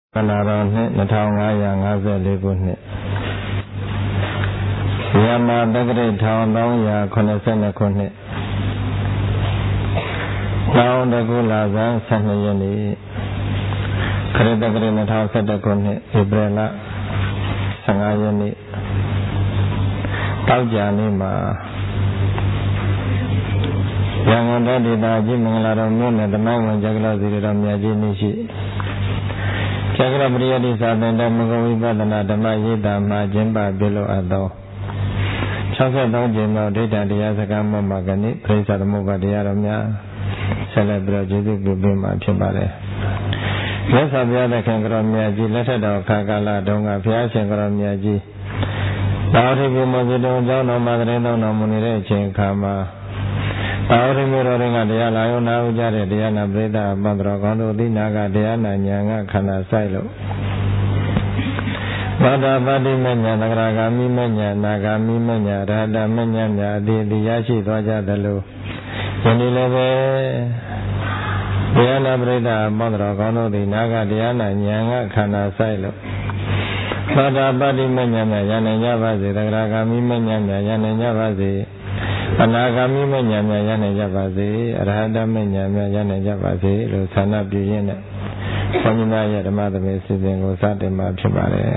နာတော်နှစ်2554ခုနှစ်မြန်မာတက္ကရာ1382ခုနှစ်လောင်းတကူလာဇန်12ရက်နေ့ခရစ်တက္ကရာ2011ခုနှစ်ဧပြီလ15ရက်နေ့တောက်ကြနေ့မှာရန်ကုန်ဒေသကြီးမင်္ဂလာတော်မြို့နယ်တမိုင်းဝင်ကြကလောစီတော်မြတ်ကြီးနေ့ရှိကျကရပရိယတိသာသင်တဲ့မဂ္ဂဝိပဿနာဓမ္မရေးတာမှာကျင့်ပပြုလို့အပ်သော63ကျင်းသောဒိဋ္ဌတရားစကားမှကနေ့ပြိဿသမုပ္ပါတရားတော်များဆက်လက်ပြီးကျေးဇူးပြုပေးမှာဖြစ်ပါတယ်။မြတ်စွာဘုရားသခင်ကတော်မြတ်ကြီးလက်ထက်တော်ခါကာလတုန်းကဘုရားရှင်ကတော်မြတ်ကြီးသာဝတိပြုမောဇိတုံကျောင်းတော်မှာတရင်တော်မူနေတဲ့အချိန်ခါမှာသာဝတိမြို့တော်ကတရားလာယုံနာဥကြတဲ့တရားနာပရိသတ်အပ္ပတော်ကောင်းတို့သိနာကတရားနာဉာဏ်ကခန္ဓာဆိုင်လို့ဘာသာပါတိမဉ္ဇဏ်သဂရဂာမိမဉ္ဇဏ်နာဂာမိမဉ္ဇဏ်ရဟတမဉ္ဇဏ်များအတိအတိရရှိသွားကြသလိုယနေ့လည်းပဲတရားနာပရိသတ်အပ္ပတော်ကောင်းတို့သိနာကတရားနာဉာဏ်ကခန္ဓာဆိုင်လို့ဘာသာပါတိမဉ္ဇဏ်များရနိုင်ကြပါစေသဂရဂာမိမဉ္ဇဏ်များရနိုင်ကြပါစေအနာဂါမိမဉ္ဇဏ်များရနိုင်ကြပါစေအရဟတမဉ္ဇဏ်များရနိုင်ကြပါစေလို့ဆန္ဒပြုရင်းနဲ့ဘုန်းကြီးများရဲ့ဓမ္မသဘေစီစဉ်ကိုစတင်မှာဖြစ်ပါတယ်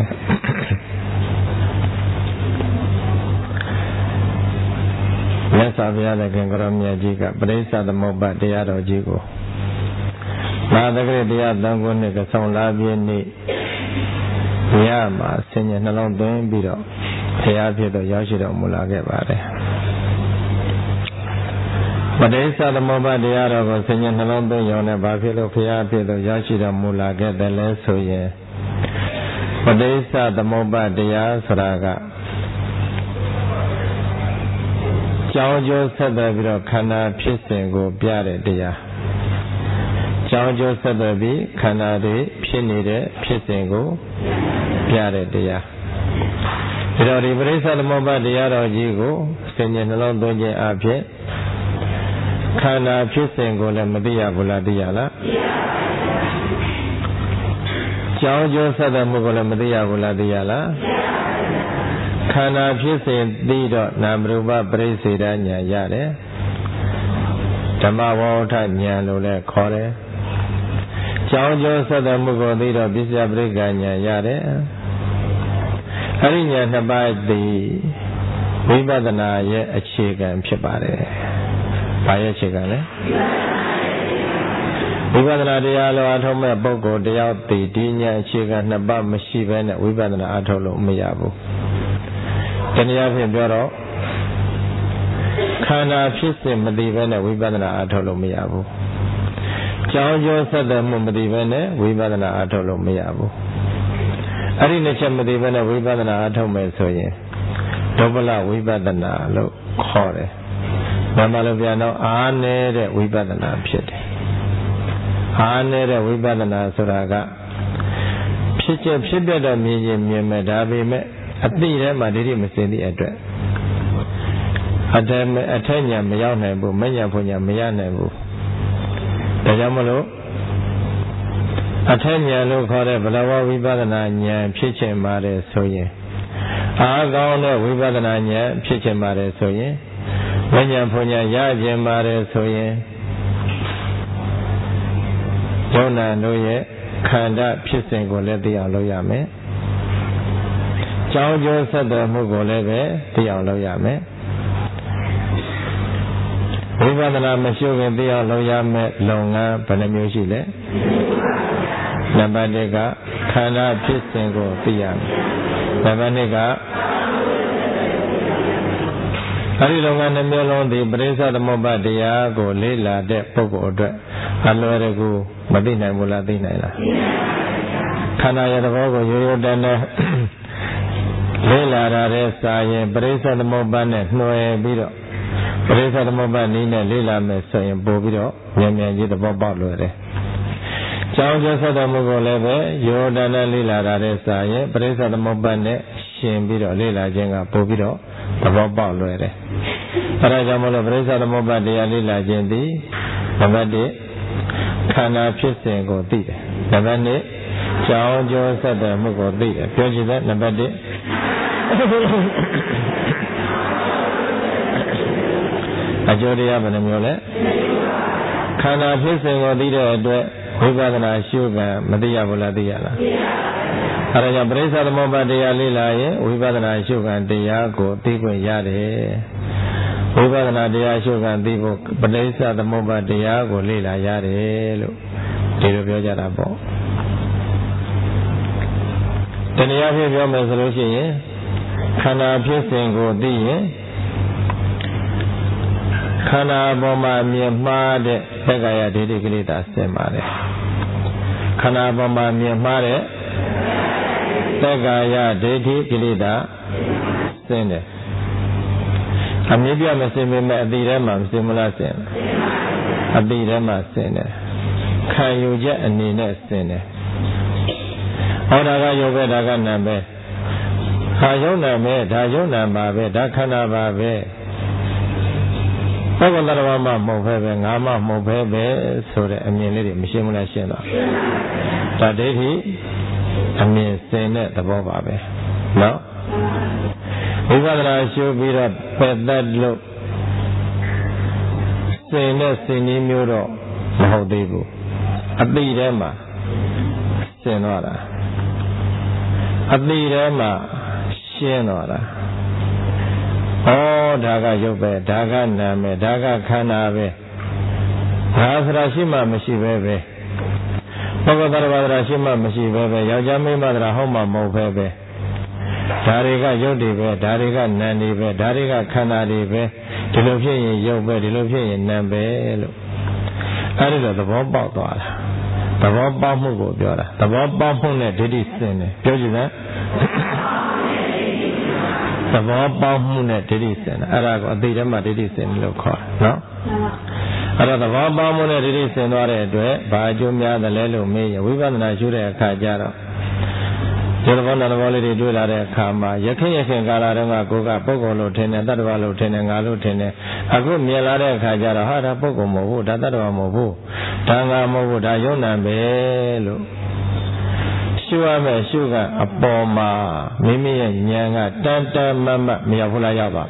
မြတ်စွာဘုရားသခင်ကိုရောမြတ်ကြီးကပရိစ္ဆသမုပ္ပါတရားတော်ကြီးကိုမာသကရတရား3ခုနှစ်ကဆောင်လာပြည့်နေ့ညမှာဆင်ញနှလုံးသွင်းပြီးတော့ဘုရားဖြစ်တော်ရောက်ရှိတော်မူလာခဲ့ပါတယ်ပဋိစ္စသမုပ္ပါတရားတော်ကိုဆင်ញနှလုံးသွင်းရုံနဲ့ဘာဖြစ်လို့ဘုရားဖြစ်လို့ရောက်ရှိတော်မူလာခဲ့တယ်လဲဆိုရင်ပဋိစ္စသမုပ္ပါတရားဆိုတာကကြောင်းကျိုးဆက်သွယ်ပြီးတော့ခန္ဓာဖြစ်စဉ်ကိုပြတဲ့တရားကြောင်းကျိုးဆက်သွယ်ပြီးခန္ဓာတွေဖြစ်နေတဲ့ဖြစ်စဉ်ကိုပြတဲ့တရားဒါတော့ဒီပဋိစ္စသမုပ္ပါတရားတော်ကြီးကိုဆင်ញနှလုံးသွင်းခြင်းအဖြစ်ခန္ဓာဖြစ်စဉ်ကိုလည်းမသိရဘူးလားသိရလားသိရပါဘူးကြောင်းကျိုးဆက်တဲ့မှုကိုလည်းမသိရဘူးလားသိရလားသိရပါဘူးခန္ဓာဖြစ်စဉ်သိတော့နာမရူပပရိစ္ဆေဒဉာဏ်ရတယ်ဓမ္မဝဋ္ဌဉာဏ်လို့လည်းခေါ်တယ်ကြောင်းကျိုးဆက်တဲ့မှုကိုသိတော့ပစ္စယပရိက္ခဉာဏ်ရတယ်အဲဒီဉာဏ်နှစ်ပါးသည်ဝိပဿနာရဲ့အခြေခံဖြစ်ပါတယ်ဘာရဲ့အခြေခံလဲဝိပဿနာတရားလိုအထောက်မဲ့ပုဂ္ဂိုလ်တယောက်တည်ဒီဉာဏ်အခြေခံနှစ်ပါးမရှိဘဲနဲ့ဝိပဿနာအထောက်လို့မရဘူးတနည်းအားဖြင့်ပြောတော့ခန္ဓာဖြစ်စဉ်မသိဘဲနဲ့ဝိပဿနာအထောက်လို့မရဘူးကြောင်းကျိုးဆက်တဲ့မှုမသိဘဲနဲ့ဝိပဿနာအထောက်လို့မရဘူးအဲ့ဒီနှစ်ချက်မသိဘဲနဲ့ဝိပဿနာအထောက်မယ်ဆိုရင်ဒုပ္ပလဝိပဿနာလို့ခေါ်တယ်ဘာမှလို့ပြန်တော့အားနေတဲ့ဝိပဿနာဖြစ်တယ်အားနေတဲ့ဝိပဿနာဆိုတာကဖြစ်ချက်ဖြစ်ပြတော့မြင်ရင်မြင်မယ်ဒါပေမဲ့အသိထဲမှာဒိဋ္ဌိမစင်သည့်အတွက်အထက်ဉာဏ်မရောက်နိုင်ဘူးမဉဏ်ဖွဉာဏ်မရနိုင်ဘူးဒါကြောင့်မလို့အထက်ဉာဏ်လို့ခေါ်တဲ့ဘလဝဝိပဿနာဉာဏ်ဖြစ်ချင်ပါတယ်ဆိုရင်အားကောင်းတဲ့ဝိပဿနာဉာဏ်ဖြစ်ချင်ပါတယ်ဆိုရင်ဝိညာဉ်ဖွညာရခြင်းပါတယ်ဆိုရင်ယုံနာတို့ရဲ့ခန္ဓာဖြစ်စဉ်ကိုလည်းသိအောင်လုပ်ရမယ်။ကြောင်းကျိုးဆက်သွယ်မှုကိုလည်းပဲသိအောင်လုပ်ရမယ်။ဝိပဿနာမရှိခင်သိအောင်လုပ်ရမယ်လုပ်ငန်းဘယ်နှမျိုးရှိလဲ။နံပါတ် 1 ကခန္ဓာဖြစ်စဉ်ကိုသိရမယ်။နံပါတ် 2 ကအဲဒီလောကနှမျိုးလုံးသည်ပရိစ္ဆသမုပ္ပါတရားကိုလေ့လာတဲ့ပုဂ္ဂိုလ်အတွက်အလွယ်တကူမသိနိုင်ဘူးလားသိနိုင်လားခန္ဓာရဲ့သဘောကိုရိုးရိုးတန်းတန်းလေ့လာရတဲ့စာရင်ပရိစ္ဆသမုပ္ပါနဲ့နှွယ်ပြီးတော့ပရိစ္ဆသမုပ္ပါနည်းနဲ့လေ့လာမယ်ဆိုရင်ပို့ပြီးတော့ဉာဏ်ကြီးသဘောပေါက်လွယ်တယ်ကြောင်းကျိုးဆက်တဲ့မှုကိုလည်းပဲရိုးရိုးတန်းတန်းလေ့လာရတဲ့စာရင်ပရိစ္ဆသမုပ္ပါနဲ့ရှင်ပြီးတော့လေ့လာခြင်းကပို့ပြီးတော့သဘောပေါက်လွယ်တယ်အဲဒါကြောင့်မလို့ပရိစ္ဆသမုပ္ပါတရားလေ့လာခြင်းသည်နံပါတ် 1ခန္ဓာဖြစ်စဉ်ကိုသိတယ်နံပါတ် 2 ကြောင်းကျိုးဆက်တဲ့မှုကိုသိတယ်ပြောကြည့်တဲ့နံပါတ်1အကျိုးတရားဘယ်နှမျိုးလဲခန္ဓာဖြစ်စဉ်ကိုသိတဲ့အတွက်ဝိပဿနာရှုကံမသိရဘူးလားသိရလားအဲဒါကြောင့်ပရိစ္ဆေသမုပ္ပါဒတရားလေ့လာရင်ဝိပဿနာရှုကံတရားကိုသိခွင့်ရတယ်ဝိပဿနာတရားရှုကံသိဖို့ပရိစ္ဆေသမုပ္ပါဒတရားကိုလေ့လာရတယ်လို့ဒီလိုပြောကြတာပေါ့တရားဖြစ်ပြောမယ်ဆိုလို့ရှိရင်ခန္ဓာဖြစ်စဉ်ကိုသိရင်ခန္ဓာပေါ်မှာမြင်မှားတဲ့သက္ကာယဒိဋ္ဌိကိလေသာဆင်ပါတယ်ခန္ဓာပေါ်မှာမြင်မှားတဲ့သက္ကာယဒိဋ္ဌိကိလေသာဆင်တယ်အမြဲပြမဆင်ပေမဲ့အတိထဲမှာမဆင်မလားဆင်အတိထဲမှာဆင်တယ်ခံယူချက်အနေနဲ့ဆင်တယ်ဟောဒါကယုတ်ပဲဒါကနာပဲဟာယုတ်နာပဲဒါယုတ်နာပါပဲဒါခန္ဓာပါပဲဘုရားတရားမှမဟုတ်ပဲငါမှမဟုတ်ပဲဆိုတဲ့အမြင်လေးတွေမရှင်းဘူးလားရှင်းတော့ဒါဒိဋ္ဌိအမြင်စင်တဲ့သဘောပါပဲနော်ဝိပဿနာရှုပြီးတော့ပယ်တတ်လို့စင်တဲ့စင်ကြီးမျိုးတော့မဟုတ်သေးဘူးအတိထဲမှာစင်သွားတာအတိထဲမှာရှင်းသွားတာဒါကရုပ်ပဲဒါကနာမယ်ဒါကခန္ဓာပဲဒါဆိုတာရှိမှမရှိပဲပုဂ္ဂိုလ်တရားဘာသာရှိမှမရှိပဲယောက်ျားမိန်းမတရားဟုတ်မှမဟုတ်ပဲဒါတွေကရုပ်တွေပဲဒါတွေကနာမ်တွေပဲဒါတွေကခန္ဓာတွေပဲဒီလိုဖြစ်ရင်ရုပ်ပဲဒီလိုဖြစ်ရင်နာမ်ပဲလို့အဲဒီတော့သဘောပေါက်သွားတာသဘောပေါက်မှုကိုပြောတာသဘောပေါက်မှုနဲ့ဒိဋ္ဌိစင်တယ်ပြောကြည့်စမ်းသဘောပေါက်မှုနဲ့ဒိဋ္ဌိစင်တယ်အဲ့ဒါကိုအတိတ်ထဲမှာဒိဋ္ဌိစင်လို့ခေါ်တယ်နော်အဲ့တော့သဘောပေါက်မှုနဲ့ဒိဋ္ဌိစင်သွားတဲ့အတွက်ဘာအကျိုးများသလဲလို့မေးရင်ဝိပဿနာရှုတဲ့အခါကျတော့ဒီသဘောနဲ့သဘောလေးတွေတွေ့လာတဲ့အခါမှာယခင်ကာလတုန်းကကိုယ်ကပုဂ္ဂိုလ်လို့ထင်တယ်တ attva လို့ထင်တယ်ငါလို့ထင်တယ်အခုမြင်လာတဲ့အခါကျတော့ဟာဒါပုဂ္ဂိုလ်မဟုတ်ဘူးဒါတ attva မဟုတ်ဘူးဒါငါမဟုတ်ဘူးဒါယုံနာပဲလို့ရှုရမယ်ရှုကအပေါ်မှာမိမိရဲ့ဉာဏ်ကတန်တန်မတ်မတ်မရောက်ဘူးလားရောက်ပါ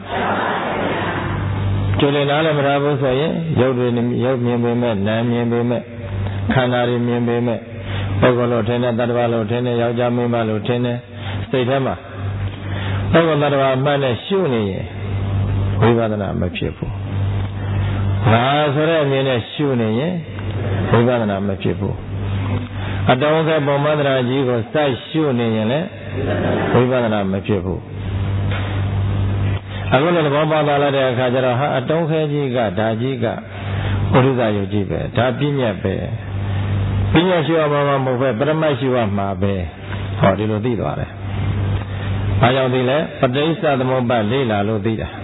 ကျိုးလည်းနားလည်းမထားဘူးဆိုရင်ရုပ်တွေရုပ်မြင်ပေမဲ့နာမ်မြင်ပေမဲ့ခန္ဓာတွေမြင်ပေမဲ့ပုဂ္ဂိုလ်လို့ထင်တယ်တ attva လို့ထင်တယ်ယောက်ျားမိန်းမလို့ထင်တယ်စိတ်ထဲမှာပုဂ္ဂိုလ်တ attva မှတ်နဲ့ရှုနေရင်ဝိပဿနာမဖြစ်ဘူးငါဆိုတဲ့အမြင်နဲ့ရှုနေရင်ဝိပဿနာမဖြစ်ဘူးအတောင်းခဲပုံမန္တရာကြီးကိုစိုက်ရှုနေရင်လည်းဝိပဿနာမဖြစ်ဘူးအခုလည်းသဘောပေါက်လာတဲ့အခါကျတော့ဟာအတောင်းခဲကြီးကဒါကြီးကဘုရားယုတ်ကြီးပဲဒါပြည့်ညတ်ပဲပြည့်ညတ်ရှိရမှာမဟုတ်ပဲပရမတ်ရှိရမှာပဲဟောဒီလိုသိသွားတယ်ဘာကြောင့်သိလဲပဋိစ္စသမုပ္ပါဒ်လေ့လာလို့သိတာ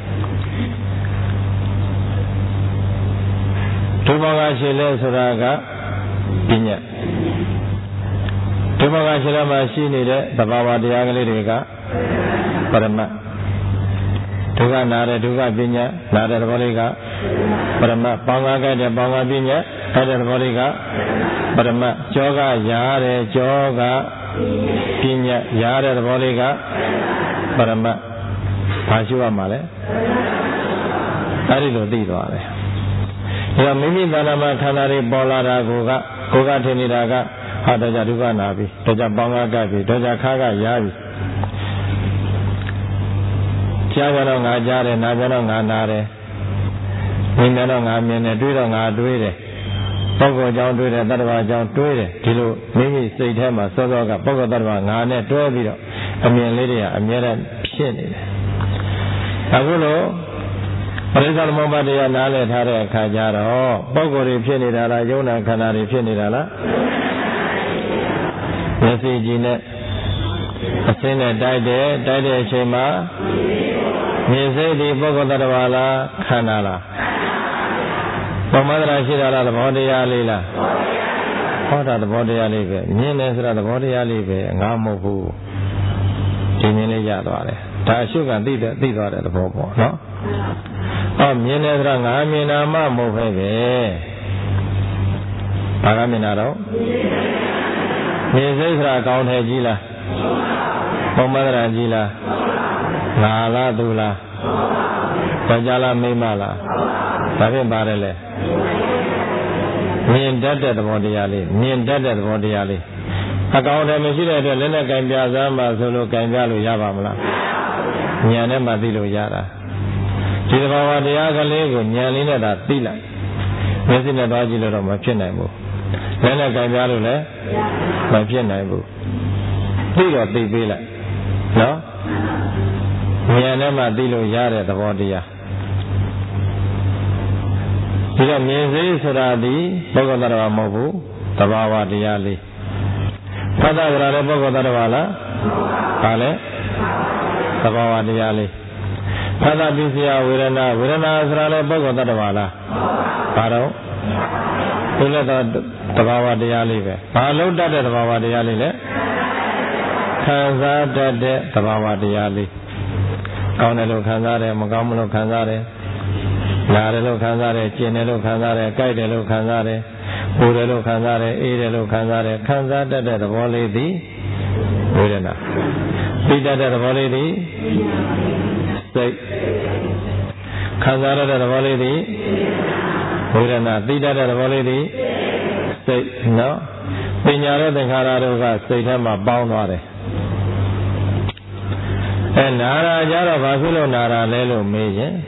ဒုဘောကရှိလဲဆိုတာကပြည့်ညတ်ဒုဘောကရှိလဲမှာရှိနေတဲ့သဘာဝတရားကလေးတွေကပရမတ်ဒုက္ခနာတဲ့ဒုက္ခပညာနာတဲ့သဘောလေးကပရမတ်ပေါင်းကားခဲ့တဲ့ပေါင်းကားပညာအဲ့တဲ့သဘောလေးကပရမတ်ကြောကရာတဲ့ကြောကပညာရာတဲ့သဘောလေးကပရမတ်ဘာရှိရမှာလဲအဲ့ဒီလိုသိသွားတယ်ဒါမိမိတဏ္ဍာမှာခန္ဓာတွေပေါ်လာတာကိုကထင်နေတာကဟာတော့ကြဒုက္ခနာပြီတော့ကြပေါင်းကားခဲ့ပြီတော့ကြခါကရာပြီကြားကြတော့ငါကြားတယ်နားကြတော့ငါနားတယ်မြင်တော့ငါမြင်တယ်တွေးတော့ငါတွေးတယ်ပုဂ္ဂိုလ်ကြောင့်တွေးတယ်တ attva ကြောင့်တွေးတယ်ဒီလိုမိမိစိတ်ထဲမှာစောစောကပုဂ္ဂိုလ်တ attva ငါနဲ့တွဲပြီးတော့အမြင်လေးတွေကအမြဲတမ်းဖြစ်နေတယ်အခုလိုပရိစ္ဆေသမုပ္ပါဒ်တရားနားလည်ထားတဲ့အခါကျတော့ပုဂ္ဂိုလ်တွေဖြစ်နေတာလားယုံနာခန္ဓာတွေဖြစ်နေတာလားမျက်စိကြည့်နဲ့အစင်းနဲ့တိုက်တဲ့အချိန်မှာမြင်စိတ်ဒီပုဂ္ဂိုလ်တ attva လားခန္ဓာလားပုံမှန်တရားရှိတာလားသဘောတရားလေးလားဟောတာသဘောတရားလေးပဲမြင်တယ်ဆိုတာသဘောတရားလေးပဲငါမဟုတ်ဘူးဒီမြင်လေးရသွားတယ်ဒါအရှုခံသိသွားတဲ့သဘောပေါ့နော်မြင်တယ်ဆိုတာငါမြင်တာမှမဟုတ်ပဲဘာကမြင်တာတော့မြင်စိတ်ဆိုတာကောင်းတယ်ကြီးလားပုံမှန်တရာကြီးလားငါလားသူလားဘာကြလားမိမလားဘာဖြစ်ပါတယ်လဲမြင်တတ်တဲ့သဘောတရားလေးမြင်တတ်တဲ့သဘောတရားလေးအကောင်တယ်မရှိတဲ့အတွက်လည်းနဲ့ကင်ပြစားမှဆိုလို့ကင်ပြလို့ရပါမလားဉာဏ်နဲ့မှသိလို့ရတာဒီသဘောတရားကလေးကိုဉာဏ်လေးနဲ့သာသိလိုက်မျက်စိနဲ့သွားကြည့်လို့တော့မဖြစ်နိုင်ဘူးလည်းနဲ့ကင်ပြလို့လည်းမဖြစ်နိုင်ဘူးသိတော့သိပေးလိုက်နော်ဉာဏ်နဲ့မှသိလို့ရတဲ့သဘောတရားဒီတော့မြင်စိဆိုတာဒီပုဂ္ဂိုလ်တ attva မဟုတ်ဘူးသဘာဝတရားလေးဖတ်တာကြတဲ့ပုဂ္ဂိုလ်တ attva လားဟာလေသဘာဝတရားလေးဖတ်တာပစ္စယဝေဒနာဆိုတာလည်းပုဂ္ဂိုလ်တ attva လားဘာတော့ဒီလိုတော့သဘာဝတရားလေးပဲဘာလို့တတ်တဲ့သဘာဝတရားလေးလဲခံစားတတ်တဲ့သဘာဝတရားလေးကောင်းတယ်လို့ခံစားတယ်မကောင်းဘူးလို့ခံစားတယ်နားတယ်လို့ခံစားတယ်ကျင်တယ်လို့ခံစားတယ်ကြိုက်တယ်လို့ခံစားတယ်ပူတယ်လို့ခံစားတယ်အေးတယ်လို့ခံစားတယ်ခံစားတတ်တဲ့သဘောလေးသည်ဝေဒနာသိတတ်တဲ့သဘောလေးသည်စိတ်ခံစားရတဲ့သဘောလေးသည်ဝေဒနာသိတတ်တဲ့သဘောလေးသည်စိတ်နော်ပညာရဲ့သင်္ခါရတို့ကစိတ်ထဲမှာပေါင်းသွားတယ်နာရာကြတော့ဘာဖြစ်လို့နာရာလဲလို့မေးရင်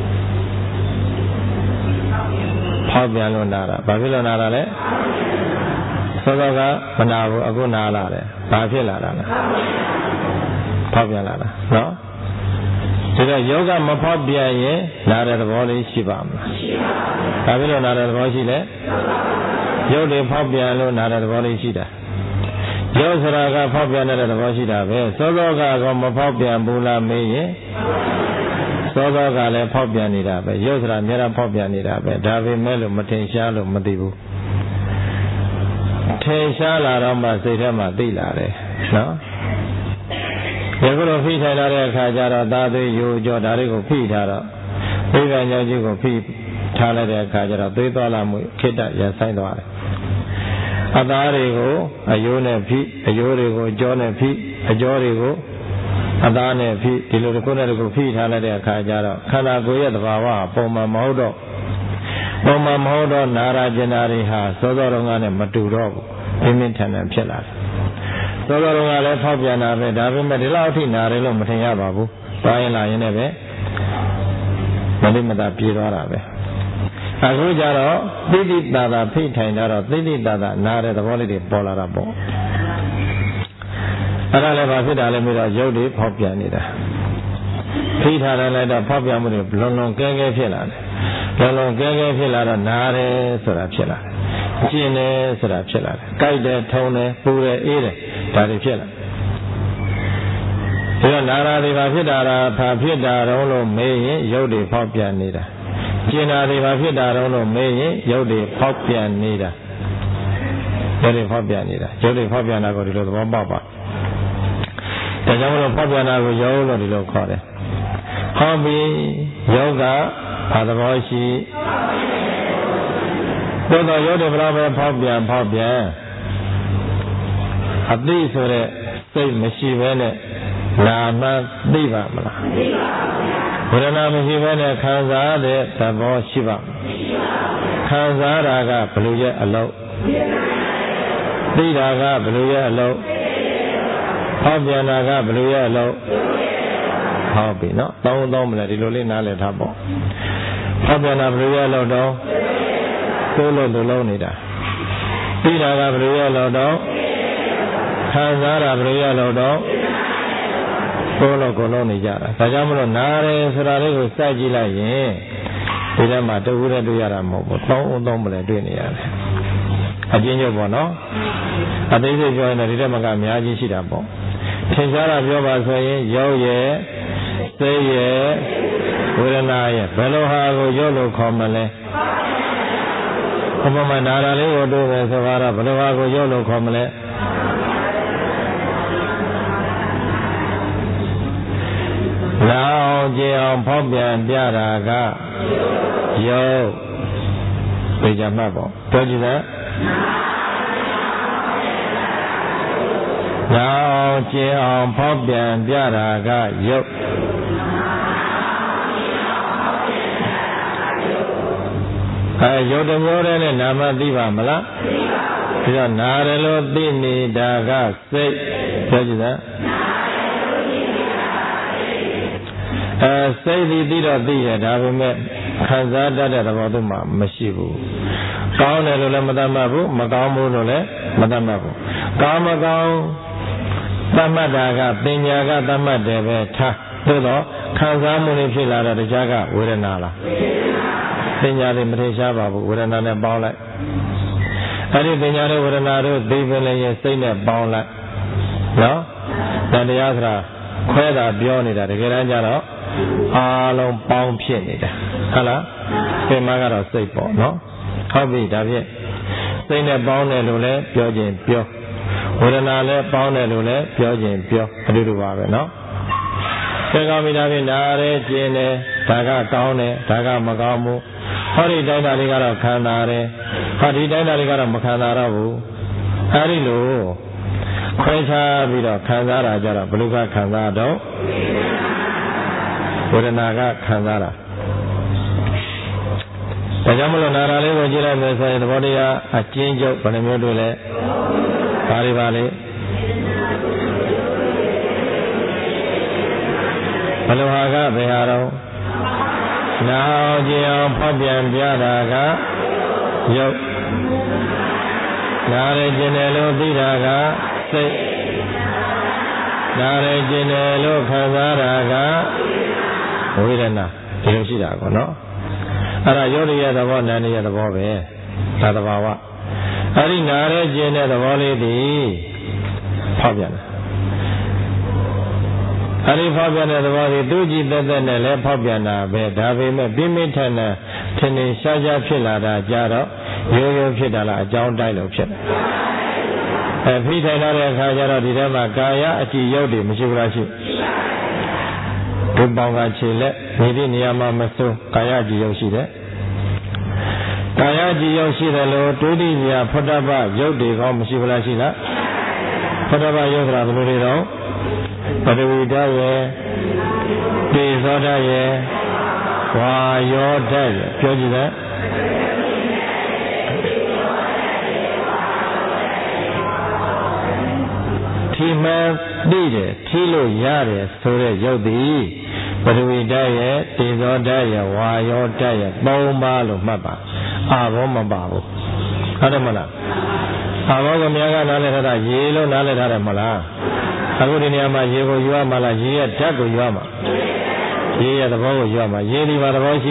ဖောက်ပြန်လို့နာတာဘာဖြစ်လို့နာတာလဲစောစောကမနာဘူးအခုနာလာတယ်ဘာဖြစ်လာတာလဲဖောက်ပြန်လာတာနော်ဒီတော့ယောဂမဖောက်ပြန်ရင်နာတဲ့သဘောလေးရှိပါမလားဘာဖြစ်လို့နာတဲ့သဘောရှိလဲရုပ်တွေဖောက်ပြန်လို့နာတဲ့သဘောလေးရှိတာရုပ်ဆိုတာကဖောက်ပြန်တဲ့သဘောရှိတာပဲစောစောကမဖောက်ပြန်ဘူးလားမေးရင်စောစောကလည်းဖောက်ပြန်နေတာပဲရုပ်ဆိုတာအများအားဖောက်ပြန်နေတာပဲဒါပေမဲ့လို့မထင်ရှားလို့မသိဘူးထင်ရှားလာတော့မှစိတ်ထဲမှာသိလာတယ်နော်ဒီကုလိုဖိထိုင်လာတဲ့အခါကျတော့သာသွေးယိုကြောဒါတွေကိုဖိထားတော့သိက္ခာညောင်းကြီးကိုဖိထားလိုက်တဲ့အခါကျတော့သွေးသွားလာမှုခိတ္တရဆိုင်သွားတယ်အသားတွေကိုအယိုးနဲ့ဖိအယိုးတွေကိုကြောနဲ့ဖိအကြောတွေကိုအသားနဲ့ဖိဒီလိုတစ်ခုနဲ့တစ်ခုဖိထားလိုက်တဲ့အခါကျတော့ခန္ဓာကိုယ်ရဲ့သဘာဝပုံမှန်မဟုတ်တော့နာရာကျင်နာတွေဟာစောစောတုန်းကနဲ့မတူတော့ဘူးပြင်းပြင်းထန်ထန်ဖြစ်လာတယ်စောစောတုန်းကလည်းဖောက်ပြန်တာပဲဒါပေမဲ့ဒီလောက်အထိနာတယ်လို့မထင်ရပါဘူးသွားရင်လာရင်လည်းပဲမလိမတာပြေးသွားတာပဲအခုကျတော့သိတိသာသာဖိထိုင်တော့သိတိသာသာနာတဲ့သဘောလေးတွေပေါ်လာတာပေါ့အဲ့ဒါလည်းဘာဖြစ်တာလဲပြီးတော့ရုပ်တွေဖောက်ပြန်နေတာဖိထားတယ်လည်းတော့ဖောက်ပြန်မှုတွေလွန်ကဲဖြစ်လာတယ်လွန်ကဲဖြစ်လာတော့နာတယ်ဆိုတာဖြစ်လာတယ်ကျင်တယ်ဆိုတာဖြစ်လာတယ်ကြိုက်တယ်ထုံတယ်ပူတယ်အေးတယ်ဒါတွေဖြစ်လာဒီတော့နာရာတွေဘာဖြစ်တာတော့လို့မေးရင်ရုပ်တွေဖောက်ပြန်နေတာကျင်တာတွေဘာဖြစ်တာတော့လို့မေးရင်ရုပ်တွေဖောက်ပြန်နေတာရုပ်တွေဖောက်ပြန်တာကိုဒီလိုသဘောပေါက်ပါဒါကြောင့်မလို့ဖောက်ပြန်တာကိုယောဂလို့ဒီလိုခေါ်တယ်ဟောပြီယောဂဘာသဘောရှိသို့တော်ယောဂတွေဘယ်လိုပဲဖောက်ပြန်အသိဆိုတဲ့စိတ်မရှိဘဲနဲ့နာမှသိပါမလားသိပါဘူးဝေဒနာမရှိဘဲနဲ့ခံစားတဲ့သဘောရှိပါခံစားတာကဘယ်လိုရဲ့အလုပ်သိတာကဘယ်လိုရဲ့အလုပ်ဖောက်ပြန်တာကဘယ်လိုရဲ့အလုပ်ဟောပြီနော်သုံးမလဲဒီလိုလေးနားလည်ထားပေါ့ဖောက်ပြန်တာဘယ်လိုရဲ့အလုပ်တော့ကိုယ်လို့လုံးနေတာသိတာကဘယ်လိုရဲ့အလုပ်တော့ခံစားတာဘယ်လိုရဲ့အလုပ်တော့ကိုယ်လုံးနေကြတာဒါကြောင့်မလို့နားတယ်ဆိုတာလေးကိုစိုက်ကြည့်လိုက်ရင်ဒီထဲမှာတခုတည်းတွေ့ရတာမဟုတ်ဘူးသုံးမလဲတွေ့နေရတယ်အကျဉ်းချုပ်ပေါ့နော်အသေးစိတ်ပြောရင်ဒီထဲမှာကအများကြီးရှိတာပေါ့ထင်ရှားတာပြောပါဆိုရင်ယောက်ရဲ့စိတ်ရဲ့ဝေဒနာရဲ့ဘယ်လိုဟာကိုယောက်လို့ခေါ်မလဲဘုမမနာတာလေးကိုတွေ့ပဲဆိုတော့ဘယ်လိုဟာကိုယောက်လို့ခေါ်မလဲလောင်ကြအောင်ဖောက်ပြန်ပြတာကယောက်သိကြမှတ်ပေါ့ပြောကြည့်စမ်းနာအောင်ကျင်အောင်ဖောက်ပြန်ပြတာကယုတ်ယုတ်တစ်မျိုးတည်းနဲ့နာမသိပါမလားပြီးတော့နာတယ်လို့သိနေတာကစိတ်ပြောကြည့်သားစိတ်ဒီသိတော့သိတယ်ဒါပေမဲ့ခံစားတတ်တဲ့သဘောသူမှမရှိဘူးကောင်းတယ်လို့လည်းမတတ်မှတ်ဘူးမကောင်းဘူးလို့လည်းမတတ်မှတ်ဘူးကောင်းမကောင်းတတ်မှတ်တာကပညာကတတ်မှတ်တယ်ပဲထားသို့တော့ခံစားမှုတွေဖြစ်လာတော့တရားကဝေဒနာလားပညာတွေမထင်ရှားပါဘူးဝေဒနာနဲ့ပေါင်းလိုက်အဲ့ဒီပညာတွေဝေဒနာတို့သိပင်လည်းရင်စိတ်နဲ့ပေါင်းလိုက်နော်တရားဆိုတာခွဲတာပြောနေတာတကယ်တမ်းကျတော့အားလုံးပေါင်းဖြစ်နေတာဟုတ်လားပြင်မကတော့စိတ်ပေါ့နော်ဟုတ်ပြီဒါဖြင့်စိတ်နဲ့ပေါင်းတယ်လို့လည်းပြောခြင်းပြောဝေဒနာလည်းပေါင်းတယ်လို့လည်းပြောခြင်းပြောအတူတူပါပဲနော်သေကောင်းပြီဒါဖြင့်နားရဲကျင်တယ်ဒါကကောင်းတယ်ဒါကမကောင်းဘူးဟောဒီတိုင်းတာတွေကတော့ခံတာတယ်ဟောဒီတိုင်းတာတွေကတော့မခံတာတော့ဘူးအဲဒီလိုခွဲခြားပြီးတော့ခံစားတာကြတော့ဘယ်လိုကခံစားတော့ဝေဒနာကခံစားတာဒါကြောင့်မလို့နာရာလေးကိုကြည့်လိုက်မယ်ဆိုရင်သဘောတရားအကျဉ်းချုပ်ဘယ်နှမျိုးတို့လဲဘာတွေပါလဲဘယ်လိုဟာကဘယ်ဟာတော့နာအောင်ကြည့်အောင်ဖောက်ပြန်ပြတာကယုတ်နာရကျင်တယ်လို့သိတာကစိတ်နာရကျင်တယ်လို့ခံစားတာကဝေဒနာဒီလိုရှိတာကောနော်အဲ့ဒါယောဂရဲ့သဘောနာနေရဲ့သဘောပဲဒါသဘာဝအဲ့ဒီနာရကျင်တဲ့သဘောလေးဒီဖောက်ပြန်တယ်အဲ့ဒီဖောက်ပြန်တဲ့သဘောဒီသူကြည့်သက်သက်နဲ့လည်းဖောက်ပြန်တာပဲဒါပေမဲ့ပြင်းပြင်းထန်ထန်ထင်ထင်ရှားရှားဖြစ်လာတာကြတော့ရိုးရိုးဖြစ်တာလားအကြောင်းတိုက်လို့ဖြစ်တယ်ဖိထိုင်လာတဲ့အခါကျတော့ဒီထဲမှာကာယအကြည့်ရုပ်တွေမရှိဘူးလားရှိဒုပေါင်းကခြေလက်နေသည့်နေရာမှာမစိုးကာယကြည့်ရုပ်ရှိတယ်ကာယကြည့်ရုပ်ရှိတယ်လို့တွေးသိစရာဖုဒ္ဓဘရုပ်တွေကောမရှိဘူးလားရှိလားဖုဒ္ဓဘရုပ်ဆိုတာဘယ်လိုတွေတော့ပထဝီဓာတ်ရဲ့တေဇောဓာတ်ရဲ့ဝါယောဓာတ်ရဲ့ပြောကြည့်တယ်ထီမှန်သိတယ်ထီလို့ရတယ်ဆိုတဲ့ရုပ်သည်ပထဝီဓာတ်ရဲ့တေဇောဓာတ်ရဲ့ဝါယောဓာတ်ရဲ့၃ပါးလို့မှတ်ပါအာဘောမပါဘူးဟုတ်တယ်မလားအာဘောကများကနားလည်ထားတာရေလို့နားလည်ထားတယ်မလားအခုဒီနေရာမှာရေကိုယူရမှာလားရေရဲ့ဓာတ်ကိုယူရမှာရေရဲ့သဘောကိုယူရမှာရေဒီမှာသဘောရှိ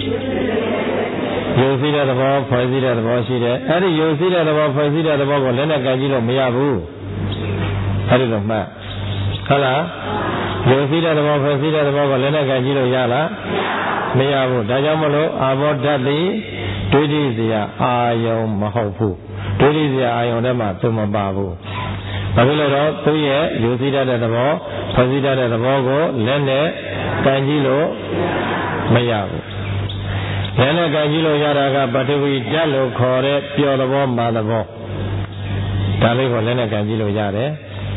ယူစီတဲ့သဘောဖွဲ့စည်းတဲ့သဘောရှိတယ်အဲ့ဒီယူစီတဲ့သဘောဖွဲ့စည်းတဲ့သဘောကိုလက်နဲ့ကန်ကြည့်လို့မရဘူးအဲ့ဒီလိုမှတ်ဟုတ်လားယူစီတဲ့သဘောဖွဲ့စည်းတဲ့သဘောကိုလက်နဲ့ကန်ကြည့်လို့ရလားမရဘူးဒါကြောင့်မလို့အာဘောဓာတ်သည်ဒွိဋ္ဌိစရာအာယုံမဟုတ်ဘူးဒွိဋ္ဌိစရာအာယုံထဲမှာသူမပါဘူးဘာဖြစ်လို့တော့သူ့ရဲ့ယူစည်းတတ်တဲ့သဘောဖွဲ့စည်းတတ်တဲ့သဘောကိုလက်နဲ့ကန်ကြည့်လို့မရဘူးလက်နဲ့ကန်ကြည့်လို့ရတာကပထဝီဓာတ်လို့ခေါ်တဲ့ပျော်သဘောမာသဘောဒါလေးကိုလက်နဲ့ကန်ကြည့်လို့ရတယ်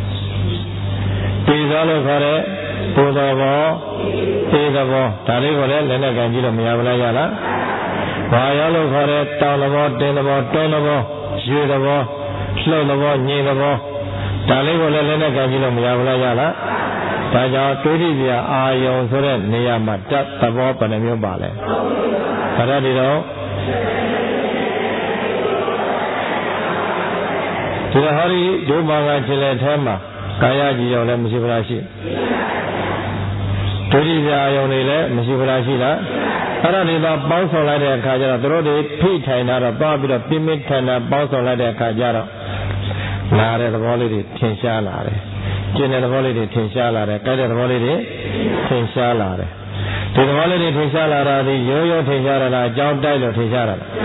တေဇောလို့ခေါ်တဲ့ပူသဘောတေသဘောဒါလေးကိုလည်းလက်နဲ့ကန်ကြည့်လို့မရဘူးလားရလားဝါယောလို့ခေါ်တဲ့တောင်သဘောတင်းသဘောတွန်းသဘောရွေသဘောလှုပ်သဘောညင်သဘောဒါလေးကိုလည်းလက်နဲ့ကန်ကြည့်လို့မရဘူးလားရလားဒါကြောင့်တွေးကြည့်ပြအာယုံဆိုတဲ့နေရာမှာတတ်သဘောဘယ်နှမျိုးပါလဲဒါရဒီတော့ဒီဟောဒီဒုမာကခြေလက်ထဲမှာကာယကြည်ရောလည်းမရှိဘူးလားရှိတွေးကြည့်ပြအာယုံတွေလည်းမရှိဘူးလားရှိလားအဲ့ဒါတွေတော့ပေါင်းဆောင်လိုက်တဲ့အခါကျတော့တို့တွေဖိထိုင်တာတော့သွားပြီးတော့ပြင်းပြင်းထန်ထန်ပေါင်းဆောင်လိုက်တဲ့အခါကျတော့လာတဲ့သဘောလေးတွေထင်ရှားလာတယ်ကျင်တဲ့သဘောလေးတွေထင်ရှားလာတယ်ကြိုက်တဲ့သဘောလေးတွေထင်ရှားလာတယ်ဒီသဘောလေးတွေထင်ရှားလာတာဒီရိုးရိုးထင်ရှားလာတာအကြောင်းတိုက်လို့ထင်ရှားလာတာ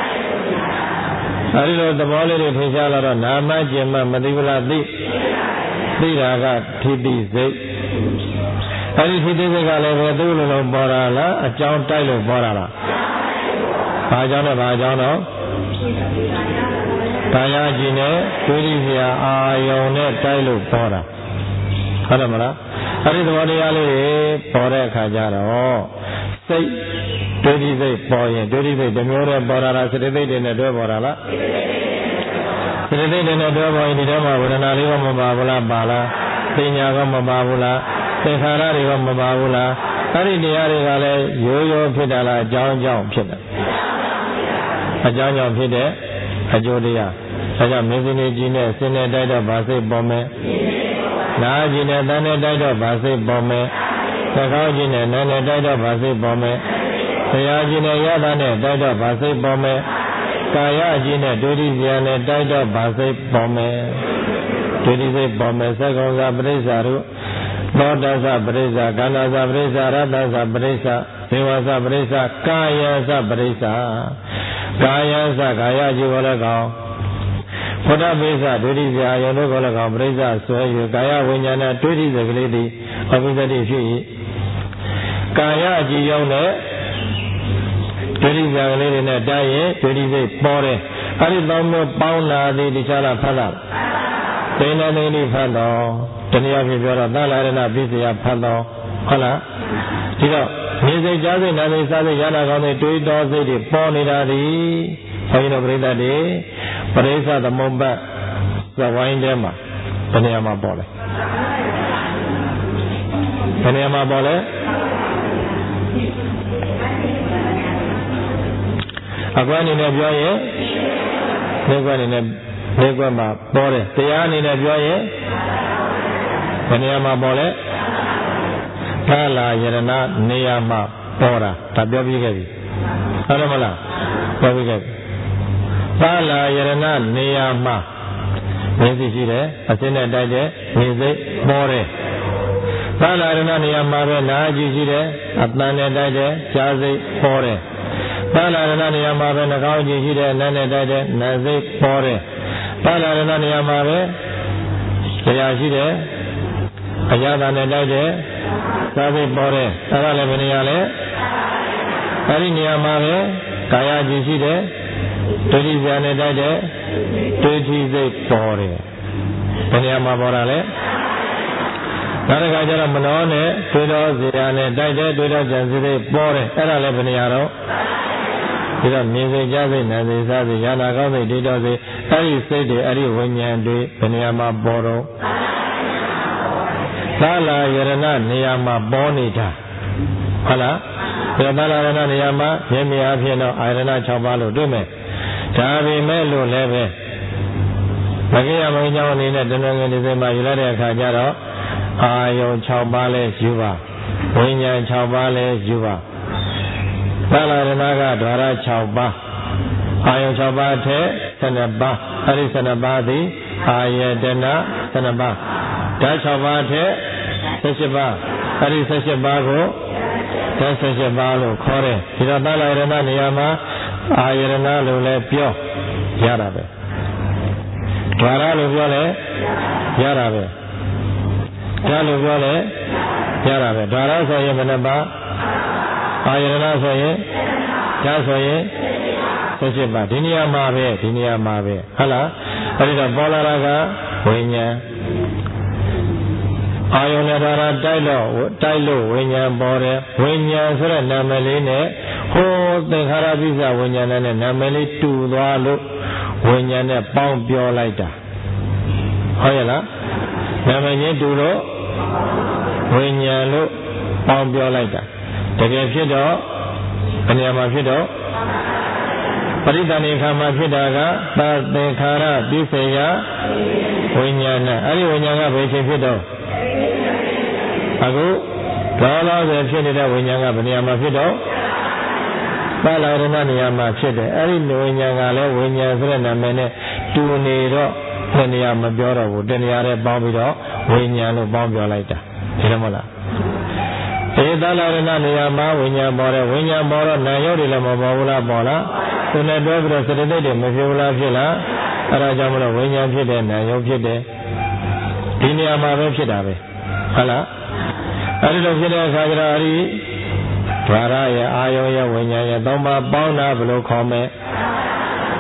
အဲဒီလိုသဘောလေးတွေထင်ရှားလာတော့နာမကျင်မမသိဘူးလားသိတာကထိတိစိတ်အဲဒီထိတိစိတ်ကလည်းပဲသူ့လိုလိုပေါ်တာလားအကြောင်းတိုက်လို့ပေါ်တာလားဘာကြောင့်လဲဘာကြောင့်တော့ကာယကြီးနဲ့တွေးကြည့်စရာအာယုံနဲ့တိုက်လို့ပေါ်တာဟုတ်တယ်မလားအဲ့ဒီသဘောတရားလေးတွေပေါ်တဲ့အခါကျတော့စိတ်တွေးကြည့်စိတ်ပေါ်ရင်တွေးကြည့်စိတ်တစ်မျိုးတည်းပေါ်တာလားစိတ်သိတွေနဲ့တွဲပေါ်တာလားစိတ်သိတွေနဲ့တွဲပေါ်ရင်ဒီထဲမှာဝေဒနာလေးကမပါဘူးလားပါလားပညာကမပါဘူးလားသင်္ခါရတွေကမပါဘူးလားအဲ့ဒီတရားတွေကလည်းရိုးရိုးဖြစ်တာလားအကြောင်းကြောင့်ဖြစ်တယ်အကြောင်းကြောင့်ဖြစ်တဲ့အကျိုးတရားဒါကြောင့်မင်းစင်းကြီးနဲ့စင်းနဲ့တိုက်တော့ဗာစိတ်ပေါ်မယ်နာကြီးနဲ့တန်းနဲ့တိုက်တော့ဗာစိတ်ပေါ်မယ်သကောင်းကြီးနဲ့နာနဲ့တိုက်တော့ဗာစိတ်ပေါ်မယ်တရားကြီးနဲ့ရတာနဲ့တိုက်တော့ဗာစိတ်ပေါ်မယ်ကာယကြီးနဲ့ဒုတိယနဲ့တိုက်တော့ဗာစိတ်ပေါ်မယ်ဒုတိယစိတ်ပေါ်မယ်သကောင်းစာပရိစ္ဆာတို့သောတသပရိစ္ဆာကန္နာသပရိစ္ဆာရတ္တသပရိစ္ဆာဒေဝသပရိစ္ဆာကာယသပရိစ္ဆာကာယသကာယကြီးကိုလည်းကောင်းဘုဒ္ဓပိစ္ဆဒုတိယယုံတို့ကိုလည်းကောင်းပရိစ္ဆာဆွဲယူကာယဝိညာဏဒုတိယကလေးသည်အဘိဓတိဖြစ်၏ကာယကြီးယုံနဲ့ဒုတိယကလေးတွေနဲ့တိုက်ရင်ဒုတိယစိတ်ပေါ်တယ်အဲ့ဒီသုံးမျိုးပေါင်းလာသည်တခြားလားဖတ်လားဒိဋ္ဌိနေနိဖတ်တော်တနည်းအားဖြင့်ပြောတော့သလရဏပိစယဖတ်တော်ဟုတ်လားဒီတော့မြင်စိတ်ကြားစိတ်နားစိတ်စားစိတ်ရနာကောင်းစိတ်တွေးတော်စိတ်တွေပေါ်နေတာဒီဘုန်းကြီးတို့ပြိဿတွေပရိစ္ဆသမုပ္ပါသဝိုင်းထဲမှာဘယ်နေရာမှာပေါ်လဲဘယ်နေရာမှာပေါ်လဲအကွက်အနေနဲ့ပြောရင်နေကွက်အနေနဲ့နေကွက်မှာပေါ်တယ်တရားအနေနဲ့ပြောရင်ဘယ်နေရာမှာပေါ်လဲသာလာယရဏနေရာမှာပေါ်တာဒါပြောပြီးခဲ့ပြီဟုတ်တယ်မလားပြောပြီးခဲ့ပြီသာလာယရဏနေရာမှာမြင်သိရှိတယ်အစင်းနဲ့တိုက်တဲ့မြင်စိတ်ပေါ်တယ်သာလာယရဏနေရာမှာပဲနာကြည့်ရှိတယ်အတန်နဲ့တိုက်တဲ့ကြားစိတ်ပေါ်တယ်သာလာယရဏနေရာမှာပဲနှာခေါင်းကြည့်ရှိတယ်နားနဲ့တိုက်တဲ့နားစိတ်ပေါ်တယ်သာလာယရဏနေရာမှာပဲတရားရှိတယ်အရာသာနဲ့တိုက်တဲ့သာစိတ်ပေါ်တယ်အဲ့ဒါလည်းဘယ်နေရာလဲအဲ့ဒီနေရာမှာပဲကာယကြည့်ရှိတယ်ဒုတိယနဲ့တိုက်တဲ့ဒုတိယစိတ်ပေါ်တယ်ဘယ်နေရာမှာပေါ်တာလဲနောက်တစ်ခါကျတော့မနောနဲ့တွေးတော်စရာနဲ့တိုက်တဲ့တွေးတော်ကြံစိတ်ပေါ်တယ်အဲ့ဒါလည်းဘယ်နေရာတော့ဒီတော့မြင်စိတ်ကြားစိတ်နာစိတ်စားစိတ်ရနာကောင်းစိတ်ဒိဋ္ဌိစိတ်အဲ့ဒီစိတ်တွေအဲ့ဒီဝိညာဉ်တွေဘယ်နေရာမှာပေါ်တော့သာလာယရဏနေရာမှာပေါ်နေတာဟုတ်လားဒါသာလာယရဏနေရာမှာမြင်မြင်အဖြစ်တော့အာယရဏ6ပါးလို့တွေ့မယ်ဒါပေမဲ့လို့လည်းပဲမကိယမင်းကြောင့်အနေနဲ့တဏှာငယ်ဒီစိတ်မှာယူလိုက်တဲ့အခါကျတော့အာယုံ6ပါးလဲယူပါဝိညာဉ်6ပါးလဲယူပါသာလာယရဏကဓဝရ6ပါးအာယုံ6ပါးထက်12ပါးအဲ့ဒီ12ပါးသည်အာယတနာ12ပါးဓာတ်6ပါးထက်18ပါးအဲ့ဒီ18ပါးကိုဓာတ်18ပါးလို့ခေါ်တယ်ဒီတော့သာလာယရဏနေရာမှာအာယရဏလို့လည်းပြောရတာပဲဓာရလို့ပြောလဲရတာပဲဓာလို့ပြောလဲရတာပဲဓာရဆိုရင်ဘယ်နှပါအာယရဏဆိုရင်ဓာဆိုရင်18ပါဒီနေရာမှာပဲဟုတ်လားအဲ့ဒီတော့ပေါ်လာတာကဝိညာဉ်အာယုန်နဲ့ဓာရတိုက်လို့ဝိညာဉ်ပေါ်တယ်ဝိညာဉ်ဆိုတဲ့နာမည်လေးနဲ့ဟိုသင်္ခါရပိစ္ဆဝိညာဉ်နဲ့နာမည်လေးတူသွားလို့ဝိညာဉ်နဲ့ပေါင်းပြောလိုက်တာဟုတ်ရဲ့လားနာမည်ချင်းတူလို့ဝိညာဉ်လို့ပေါင်းပြောလိုက်တာတကယ်ဖြစ်တော့ဘယ်နေရာမှာဖြစ်တော့ပရိသဏိခါမှာဖြစ်တာကသသင်္ခါရပိစ္ဆေယဝိညာဏအဲ့ဒီဝိညာဉ်ကဘယ်ချိန်ဖြစ်တော့အခုဒေါလောဆယ်ဖြစ်နေတဲ့ဝိညာဉ်ကဘယ်နေရာမှာဖြစ်တော့ပါဠိရဏနေရာမှာဖြစ်တယ်အဲ့ဒီဝိညာဉ်ကလည်းဝိညာဉ်ဆိုတဲ့နာမည်နဲ့တူနေတော့တဏှာမပြောတော့ဘူးတဏှာနဲ့ပေါင်းပြီးတော့ဝိညာဉ်လို့ပေါင်းပြောလိုက်တာဒီလိုမဟုတ်လားဧသလရဏနေရာမှာဝိညာဉ်ပေါ်တယ်ဝိညာဉ်ပေါ်တော့နာယုတ်တွေလည်းမပေါ်ဘူးလားပေါ်လားသူနဲ့တွဲပြီးတော့စတသိက်တွေမဖြစ်ဘူးလားဖြစ်လားအဲ့ဒါကြောင့်မလို့ဝိညာဉ်ဖြစ်တယ်နာယုတ်ဖြစ်တယ်ဒီနေရာမှာပဲဖြစ်တာပဲဟုတ်လားအဲ့ဒီလိုဖြစ်တဲ့အခါကျတော့အဲ့ဒီဓာရရဲ့အာယုံရဲ့ဝိညာဉ်ရဲ့သုံးပါးပေါင်းတာဘယ်လိုခေါ်မလဲ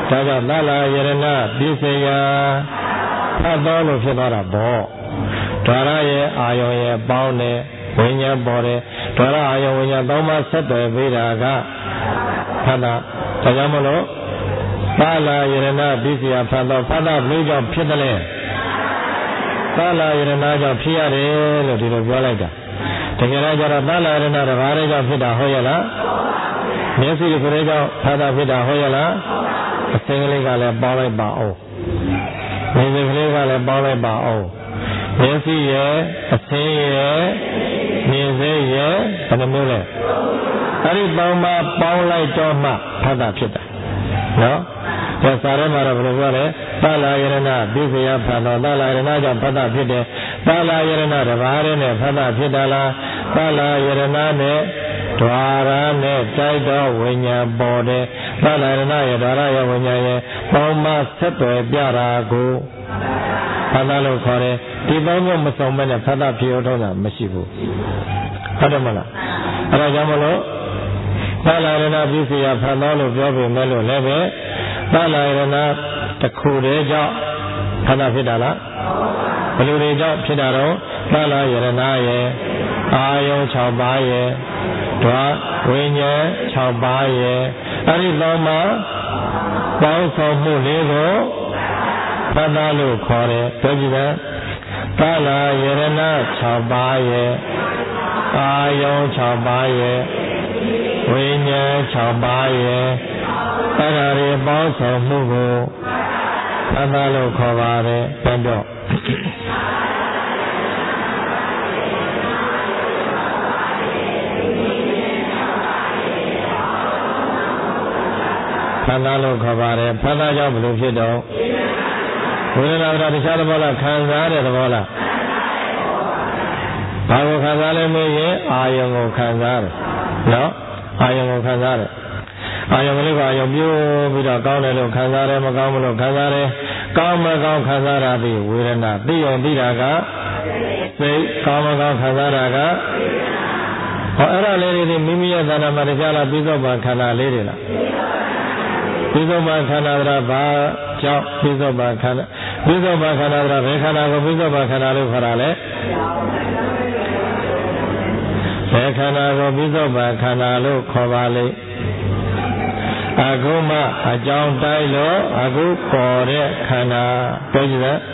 ဒါကြောင့်သလာယရဏပိစယဖတ်တော်လို့ဖြစ်သွားတာပေါ့ဓာရရဲ့အာယုံရဲ့ပေါင်းတဲ့ဝိညာဉ်ပေါ်တဲ့ဓာရအာယုံဝိညာဉ်သုံးပါးဆက်သွယ်ပေးတာကဖတ်တာဒါကြောင့်မလို့သလာယရဏပိစယဖတ်တော်ဖတ်တာဘယ်ကြောင့်ဖြစ်တယ်လဲသလာယရဏကြောင့်ဖြစ်ရတယ်လို့ဒီလိုပြောလိုက်တာတကယ်တော့ကျတော့သလာယရဏတစ်ပါးလေးကြောင့်ဖြစ်တာဟုတ်ရဲ့လားမျက်စိကိုယ်လေးကြောင့်ဖတ်တာဖြစ်တာဟုတ်ရဲ့လားအစင်းကလေးကလည်းပေါင်းလိုက်ပါအောင်မျက်စိကလေးကလည်းပေါင်းလိုက်ပါအောင်မျက်စိရဲ့အစင်းရဲ့မြင်စေရဲ့ဘယ်နှမျိုးလဲအဲ့ဒီပေါင်းပါပေါင်းလိုက်တော့မှဖတ်တာဖြစ်တာနော်ဒါစာရဲမှာတော့ဘယ်လိုပြောလဲသလာယရဏပိစယဖတ်တော်သလာယရဏကြောင့်ဖတ်တာဖြစ်တယ်သလာယရဏတစ်ပါးတည်းနဲ့ဖတ်တာဖြစ်တာလားသလာယရဏနဲ့ဓွာရနဲ့တိုက်တော်ဝိညာဉ်ပေါ်တဲ့သလာယရဏရဲ့ဓွာရရဲ့ဝိညာဉ်ရဲ့ပေါင်းမဆက်သွယ်ပြတာကိုဖတ်တာလို့ခေါ်တယ်ဒီပေါင်းမျိုးမစုံမဲ့နဲ့ဖတ်တာဖြစ်တော့တာမရှိဘူးဟုတ်တယ်မလားအဲဒါကြောင့်မလို့သလာယရဏပိစယဖတ်တော်လို့ပြောပေမဲ့လို့လည်းပဲသလာယရဏတစ်ခုတည်းကြောင့်ဖတ်တာဖြစ်တာလားဘယ်လိုတွေကြောင့်ဖြစ်တာတော့သလာယရဏရဲ့အာယုံ6ပါးရဲ့ဓာဝိညာဉ်6ပါးရဲ့အဲ့ဒီသုံးပါးပေါင်းစုံမှုလေးကိုဖတ်တာလို့ခေါ်တယ်ပြောကြည့်တယ်သလာယရဏ6ပါးရဲ့အာယုံ6ပါးရဲ့ဝိညာဉ်6ပါးရဲ့အဲ့ဒါတွေပေါင်းစုံမှုကိုဖတ်တာလို့ခေါ်ပါတယ်ပြန်တော့ဖတ်တာလို့ခေါ်ပါတယ်ဖတ်တာကြောင့်ဘယ်လိုဖြစ်တော့ဝေဒနာတခြားသဘောလားခံစားတဲ့သဘောလားဘာကိုခံစားလဲမေးရင်အာယုံကိုခံစားတယ်နော်အာယုံကိုခံစားတယ်အာယုံလေးကအာယုံပြိုးပြီးတော့ကောင်းတယ်လို့ခံစားတယ်မကောင်းဘူးလို့ခံစားတယ်ကောင်းမကောင်းခံစားတာပြီးဝေဒနာသိုံသိတာကစိတ်ကောင်းမကောင်းခံစားတာကဟောအဲ့ဒါလေးတွေမိမိရဲ့သဏ္ဍာန်မှာတရားလားပြီးတော့မှခန္ဓာလေးတွေလားပြီးတော့မှခန္ဓာကဘာကြောင့်ပြီးတော့မှခန္ဓာပြီးတော့မှခန္ဓာကဘယ်ခန္ဓာကိုပြီးတော့မှခန္ဓာလို့ခေါ်တာလဲဘယ်ခန္ဓာကိုပြီးတော့မှခန္ဓာလို့ခေါ်ပါလိမ့်အခုမှအကြောင်းတိုင်းလို့အခုပေါ်တဲ့ခန္ဓာပြောကြည့်လား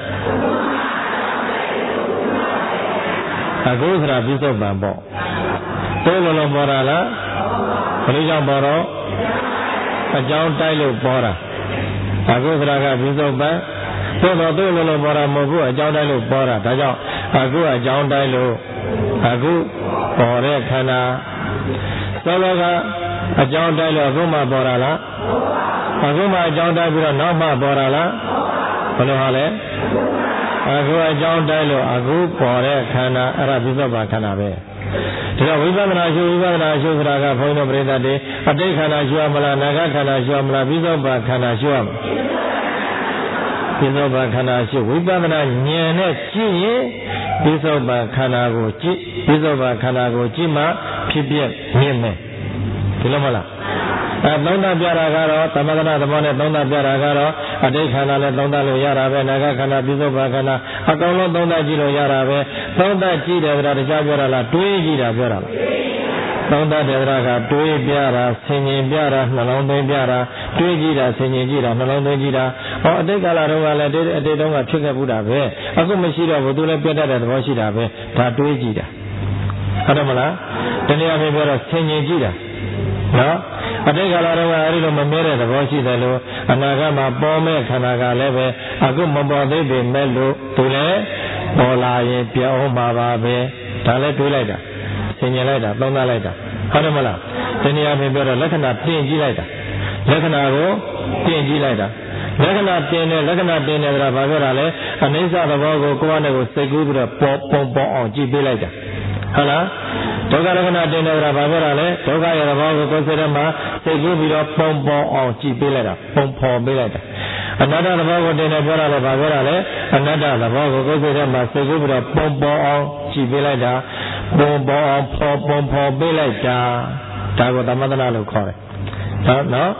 အခုဆိုတာပြီးတော့မှပေါ့တိုးလုံးပေါ်တာလားဘယ်လိုကြောင့်ပေါ်တော့အကြောင်းတိုက်လို့ပေါ်တာအခုစရာကပြီးဆုံးပန်းသို့တော်သူ့လိုလိုပေါ်တာမဟုတ်ဘူးအကြောင်းတိုက်လို့ပေါ်တာဒါကြောင့်အခုအကြောင်းတိုက်လို့အခုပေါ်တဲ့ခန္ဓာသောလောကအကြောင်းတိုက်လို့အခုမှပေါ်တာလားအခုမှအကြောင်းတိုက်ပြီးတော့နောက်မှပေါ်တာလားဘယ်လိုဟာလဲအခုအကြောင်းတိုက်လို့အခုပေါ်တဲ့ခန္ဓာအဲ့ဒါပြီးဆုံးပန်းခန္ဓာပဲဒါဝိပဿနာရှုဆိုတာကဘုန်းတော်ပရိသတ်တွေအတိတ်ခန္ဓာရှုရမလားနာဂခန္ဓာရှုရမလားပြီးသောဘာခန္ဓာရှုရမလားပြီးသောဘာခန္ဓာရှုဝိပဿနာဉာဏ်နဲ့ကြည့်ရင်ပြီးသောဘာခန္ဓာကိုကြည့်ပြီးသောဘာခန္ဓာကိုကြည့်မှဖြစ်ပြမြင်မယ်ဒီလိုမလားသုံးသပ်ပြတာကတော့သမထနာသဘောနဲ့သုံးသပ်ပြတာကတော့အတိတ်ခန္ဓာနဲ့သုံးသပ်လို့ရတာပဲနာဂခန္ဓာပြီးသောဘာခန္ဓာအကောင်လုံးသုံးသပ်ကြည့်လို့ရတာပဲသုံးသပ်ကြည့်တယ်ဆိုတာတရားပြောတာလားတွေးကြည့်တာပြောတာလားသုံးသပ်တယ်ဆိုတာကတွေးပြတာဆင်ញင်ပြတာနှလုံးသွင်းပြတာတွေးကြည့်တာဆင်ញင်ကြည့်တာနှလုံးသွင်းကြည့်တာဟောအတိတ်ကာလတုန်းကလည်းအတိတ်တုန်းကဖြစ်ခဲ့ဘူးတာပဲအခုမရှိတော့ဘူးသူလည်းပြတ်တတ်တဲ့သဘောရှိတာပဲဒါတွေးကြည့်တာဟုတ်တယ်မလားတနည်းအားဖြင့်ပြောတော့ဆင်ញင်ကြည့်တာနော်အတိတ်ကာလတုန်းကအဲဒီလိုမမဲတဲ့သဘောရှိတယ်လို့အနာဂတ်မှာပေါ်မဲ့ခန္ဓာကလည်းပဲအခုမပေါ်သေးပေမဲ့လို့သူလည်းပေါ်လာရင်ပြောင်းမှာပါပဲဒါလည်းတွေးလိုက်တာဆင်ញင်လိုက်တာသုံးသပ်လိုက်တာဟုတ်တယ်မလားဒီနေရာမှာပြောတော့လက္ခဏာပြင်ကြည့်လိုက်တာလက္ခဏာကိုပြင်ကြည့်လိုက်တာလက္ခဏာပြင်တယ်ဆိုတာဘာပြောတာလဲအနိစ္စသဘောကိုကိုယ်နဲ့ကိုစိတ်ကူးပြီးတော့ပေါ်အောင်ကြည့်ပေးလိုက်တာဟုတ်လားဒုက္ခလက္ခဏာတင်တယ်ဆိုတာဘာပြောတာလဲဒုက္ခရဲ့သဘောကိုကိုယ်စိတ်ထဲမှာစိတ်ကူးပြီးတော့ပေါ်အောင်ကြည့်ပေးလိုက်တာပုံဖော်ပေးလိုက်တာအနတ္တသဘောကိုတင်တယ်ပြောတာလဲဘာပြောတာလဲအနတ္တသဘောကိုကိုယ်စိတ်ထဲမှာစိတ်ကူးပြီးတော့ပေါ်အောင်ကြည့်ပေးလိုက်တာပေါ်အောင်ဖော်ပေးလိုက်တာဒါကိုသမထနာလို့ခေါ်တယ်နော်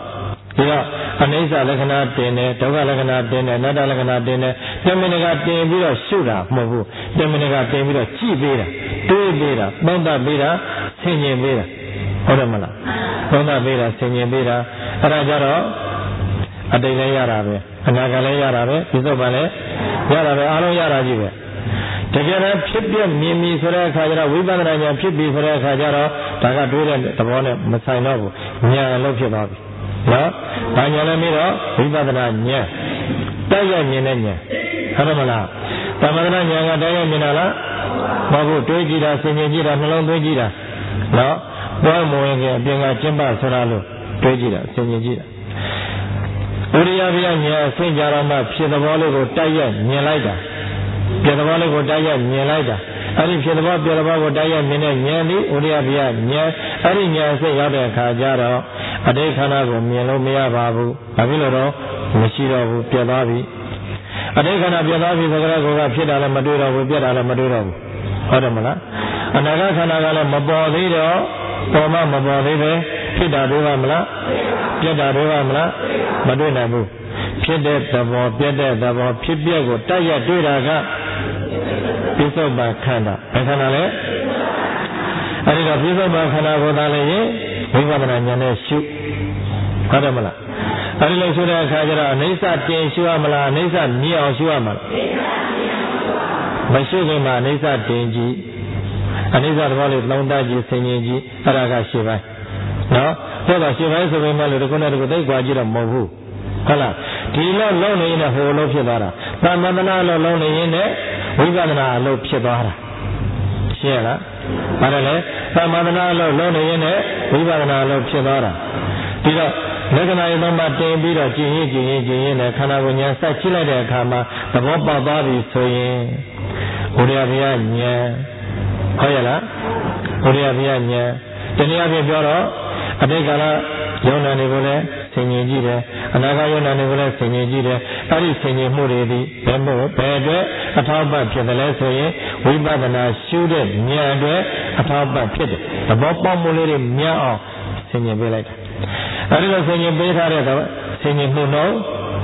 ဒီတော့အနိစ္စလက္ခဏာတင်တယ်ဒုက္ခလက္ခဏာတင်တယ်အနတ္တလက္ခဏာတင်တယ်တမင်ကတင်ပြီးတော့ရှုတာမဟုတ်ဘူးတမင်ကတင်ပြီးတော့ကြည့်ပေးတာတွေးပေးတာသုံးသပ်ပေးတာဆင်ခြင်ပေးတာဟုတ်တယ်မလားသုံးသပ်ပေးတာဆင်ခြင်ပေးတာအဲ့ဒါကြတော့အတိတ်လည်းရတာပဲအနာဂတ်လည်းရတာပဲပြစ္ဆုတ်ပန်လည်းရတာပဲအားလုံးရတာကြီးပဲတကယ်တော့ဖြစ်ပြမြင်ပြီဆိုတဲ့အခါကျတော့ဝိပဿနာဉာဏ်ဖြစ်ပြီဆိုတဲ့အခါကျတော့ဒါကတွေးတဲ့သဘောနဲ့မဆိုင်တော့ဘူးဉာဏ်လို့ဖြစ်သွားပြီနော်ဒါဉာဏ်လည်းပြီးတော့ဝိပဿနာဉာဏ်တိုက်ရမြင်တဲ့ဉာဏ်ဟုတ်တယ်မလားသမထဉာဏ်ကတိုက်ရမြင်တာလားမဟုတ်ဘူးတွေးကြည့်တာဆင်ခြင်ကြည့်တာနှလုံးသွင်းကြည့်တာနော်ဘောမဝင်ခင်အပြင်ကကျင့်ပဆိုတာလို့တွေးကြည့်တာဆင်ခြင်ကြည့်တာဥရိယပြဉာဏ်ဆင့်ကြတော့မှဖြစ်သဘောလေးကိုတိုက်ရမြင်လိုက်တာပြသဘောလေးကိုတိုက်ရမြင်လိုက်တာအဲ့ဒီဖြစ်သဘောပြသဘောကိုတိုက်ရမြင်တဲ့ဉာဏ်ဒီဥရိယပြဉာဏ်အဲ့ဒီဉာဏ်စိတ်ရောက်တဲ့အခါကျတော့အတိတ်ခန္ဓာကိုမြင်လို့မရပါဘူးဘာဖြစ်လို့တော့မရှိတော့ဘူးပြတ်သွားပြီအတိတ်ခန္ဓာပြတ်သွားပြီဆိုကြတော့ကိုယ်ကဖြစ်တာလည်းမတွေ့တော့ဘူးပြတ်တာလည်းမတွေ့တော့ဘူးဟုတ်တယ်မလားအနာဂတ်ခန္ဓာကလည်းမပေါ်သေးတော့ပေါ်မှမပေါ်သေးပဲဖြစ်တာတွေ့ပါမလားပြတ်တာတွေ့ပါမလားမတွေ့နိုင်ဘူးဖြစ်တဲ့သဘောပြတ်တဲ့သဘောဖြစ်ပြက်ကိုတိုက်ရတွေ့တာကပြစ္ဆုတ်ပန်ခန္ဓာဘယ်ခန္ဓာလဲအဲဒီတော့ပြစ္ဆုတ်ပန်ခန္ဓာကိုသာလည်းရင်ဝိပဿနာဉာဏ်နဲ့ရှုဟုတ်တယ်မလားအဲဒီလိုရှုတဲ့အခါကျတော့အနိစ္စတင်ရှုရမလားအနိစ္စမြင်အောင်ရှုရမလားမရှုခင်မှာအနိစ္စတင်ကြည့်အနိစ္စသဘောလေးသုံးသပ်ကြည့်ဆင်ခြင်ကြည့်အဲ့ဒါကရှင်းပိုင်းနော်ဆိုတော့ရှင်းပိုင်းဆိုပေမဲ့လို့ဒီခုနဲ့ဒီခုသိကွာကြည့်တော့မဟုတ်ဘူးဟုတ်လားဒီလိုလုံးနေရင်ဟိုလိုဖြစ်သွားတာသမထနာလိုလုံးနေရင်ဝိပဿနာလိုဖြစ်သွားတာရှင်းလားဘာလဲသမထနာလိုလုံးနေရင်ဝိပဿနာလိုဖြစ်သွားတာဒီတော့လက္ခဏာရေးသုံးပါးတင်ပြီးတော့ကျင်ရင်နဲ့ခန္ဓာကိုယ်ဉာဏ်ဆက်ကြည့်လိုက်တဲ့အခါမှာသဘောပေါက်သွားပြီဆိုရင်ဘုရားဘုရားဉာဏ်ဟုတ်ရဲ့လားဘုရားဘုရားဉာဏ်တနည်းအားဖြင့်ပြောတော့အတိတ်ကာလယုံနာတွေကိုလည်းဆင်ញင်ကြည့်တယ်အနာဂတ်ယုံနာတွေကိုလည်းဆင်ញင်ကြည့်တယ်အဲ့ဒီဆင်ញင်မှုတွေဒီဘယ်အတွက်အထောက်ပံ့ဖြစ်တယ်လဲဆိုရင်ဝိပဿနာရှုတဲ့ဉာဏ်အတွက်အထောက်ပံ့ဖြစ်တယ်သဘောပေါက်မှုလေးတွေမြတ်အောင်ဆင်ញင်ပေးလိုက်တယ်အဲ့ဒီလိုဆင်ញင်ပေးထားတဲ့ဆင်ញင်မှုတော့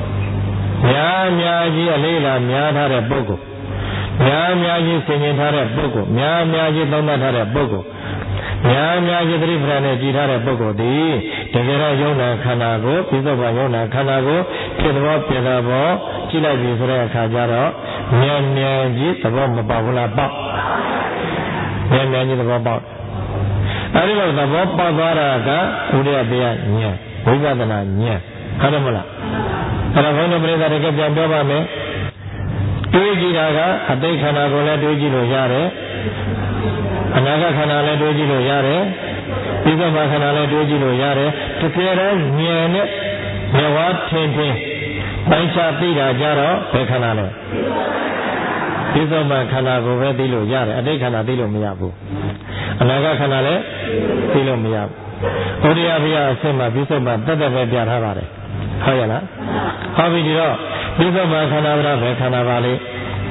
များကြီးအလေးလာများထားတဲ့ပုဂ္ဂိုလ်များကြီးဆင်ញင်ထားတဲ့ပုဂ္ဂိုလ်များကြီးသုံးသပ်ထားတဲ့ပုဂ္ဂိုလ်များကြီးသတိပ္ပံနဲ့ကြည်ထားတဲ့ပုဂ္ဂိုလ်ဒီတကယ်တော့ယုံနာခန္ဓာကိုပြစ္ဆုတ်ပန်ယုံနာခန္ဓာကိုဖြစ်သဘောပြသဘောကြည့်လိုက်ပြီဆိုတဲ့အခါကျတော့မြန်ကြီးသဘောမပေါက်ဘူးလားပေါက်မြန်ကြီးသဘောပေါက်အဲဒီလိုသဘောပေါက်သွားတာကဥဒယတရားဉာဏ်ဝိပဿနာဉာဏ်ဟုတ်တယ်မလားအဲ့ဒါဘုန်းတော်ပြိဿတွေကပြန်ပြောပါမယ်တွေးကြည့်တာကအတိတ်ခန္ဓာကိုလည်းတွေးကြည့်လို့ရတယ်အနာဂတ်ခန္ဓာလည်းတွေးကြည့်လို့ရတယ်ပြစ္ဆုတ်ပန်ခန္ဓာလည်းတွေးကြည့်လို့ရတယ်တကယ်တော့ဉာဏ်နဲ့မျက်ဝါးထင်ပိုင်းခြားသိတာကြတော့ဘယ်ခန္ဓာလဲပြစ္ဆုတ်ပန်ခန္ဓာကိုပဲသိလို့ရတယ်အတိတ်ခန္ဓာသိလို့မရဘူးအနာဂတ်ခန္ဓာလည်းသိလို့မရဘူးဩရိယဘုရားအဆင့်မှာပြစ္ဆုတ်ပန်တက်ပဲပြထားပါတယ်ဟုတ်ရဲ့လားဟောပြီဒီတော့ပြစ္ဆုတ်ပန်ခန္ဓာဘယ်ခန္ဓာပါလဲ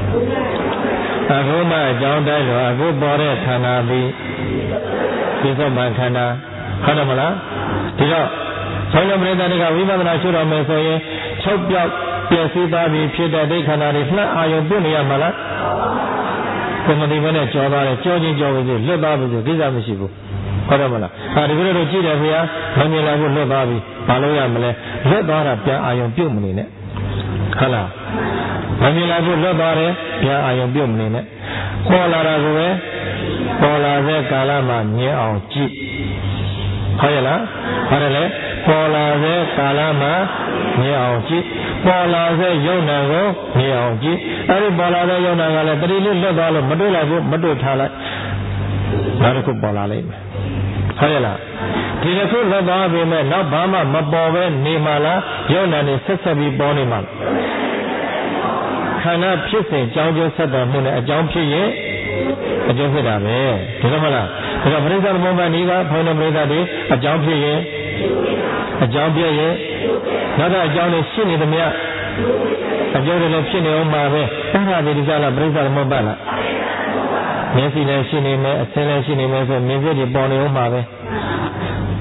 အခုမှအကြောင်းတိုင်းလို့အခုပေါ်တဲ့ခန္ဓာသည်ပြစ္ဆုတ်ပန်ခန္ဓာဟုတ်တယ်မလားဒီတော့ဆောင်းရပရိသတ်တွေကဝိပဿနာရှုတော်မယ်ဆိုရင်ချုပ်ပြောက်ပျက်စီးသွားပြီဖြစ်တဲ့ဒိဋ္ဌခန္ဓာတွေနှံ့အာယုံပြုတ်နေရမှာလားကိုယ်မသိဘဲနဲ့ကြောသွားတယ်ကြောချင်းကြောပြီးလွတ်သွားပြီဆိုကိစ္စမရှိဘူးဟုတ်တယ်မလားဒီလိုတော့ကြည့်တယ်ဖေဟာမမြင်လာဘူးလွတ်သွားပြီဘာလို့ရမလဲလွတ်သွားတာပြန်အာယုံပြုတ်မနေနဲ့ဟုတ်လားမမြင်လာဘူးလွတ်သွားတယ်ပြန်အာယုံပြုတ်မနေနဲ့ပေါ်လာတာကိုပဲပေါ်လာတဲ့ကာလမှာမြင်အောင်ကြည့်ဟုတ်ရဲ့လားဟုတ်တယ်လေပေါ်လာတဲ့ကာလမှာမြင်အောင်ကြည့်ပေါ်လာတဲ့ယုံနာကိုမြင်အောင်ကြည့်အဲဒီပေါ်လာတဲ့ယုံနာကလည်းတတိလေးလွတ်သွားလို့မတွေ့လိုက်ဘူးမတွေ့ထားလိုက်နောက်တစ်ခုပေါ်လာလိမ့်မယ်ဟုတ်ရဲ့လားဒီတစ်ခုလွတ်သွားပြီမဲ့နောက်ဘာမှမပေါ်ပဲနေမှလားယုံနာနဲ့ဆက်ပြီးပေါ်နေမှလားခန္ဓာဖြစ်စဉ်ကြောင်းကျိုးဆက်တော်မှုနဲ့အကြောင်းဖြစ်ရင်အကျိုးဖြစ်တာပဲဒီလိုမလားဒါကပရိစ္ဆေသမုပ္ပါဒ်ဤကဘုန်းတော်ပရိသတ်တွေအကြောင်းဖြစ်ရင်အကြောင်းပြည့်ရင်နောက်တော့အကြောင်းနဲ့ရှင်းနေသမျှအကျိုးတွေလည်းဖြစ်နေအောင်ပါပဲအဲ့ဒါဒီကြလားပရိစ္ဆေသမုပ္ပါဒ်လားမျက်စိလည်းရှင်းနေမယ်အဆင်းလည်းရှင်းနေမယ်ဆိုမြင်စိတ်တွေပေါ်နေအောင်ပါပဲ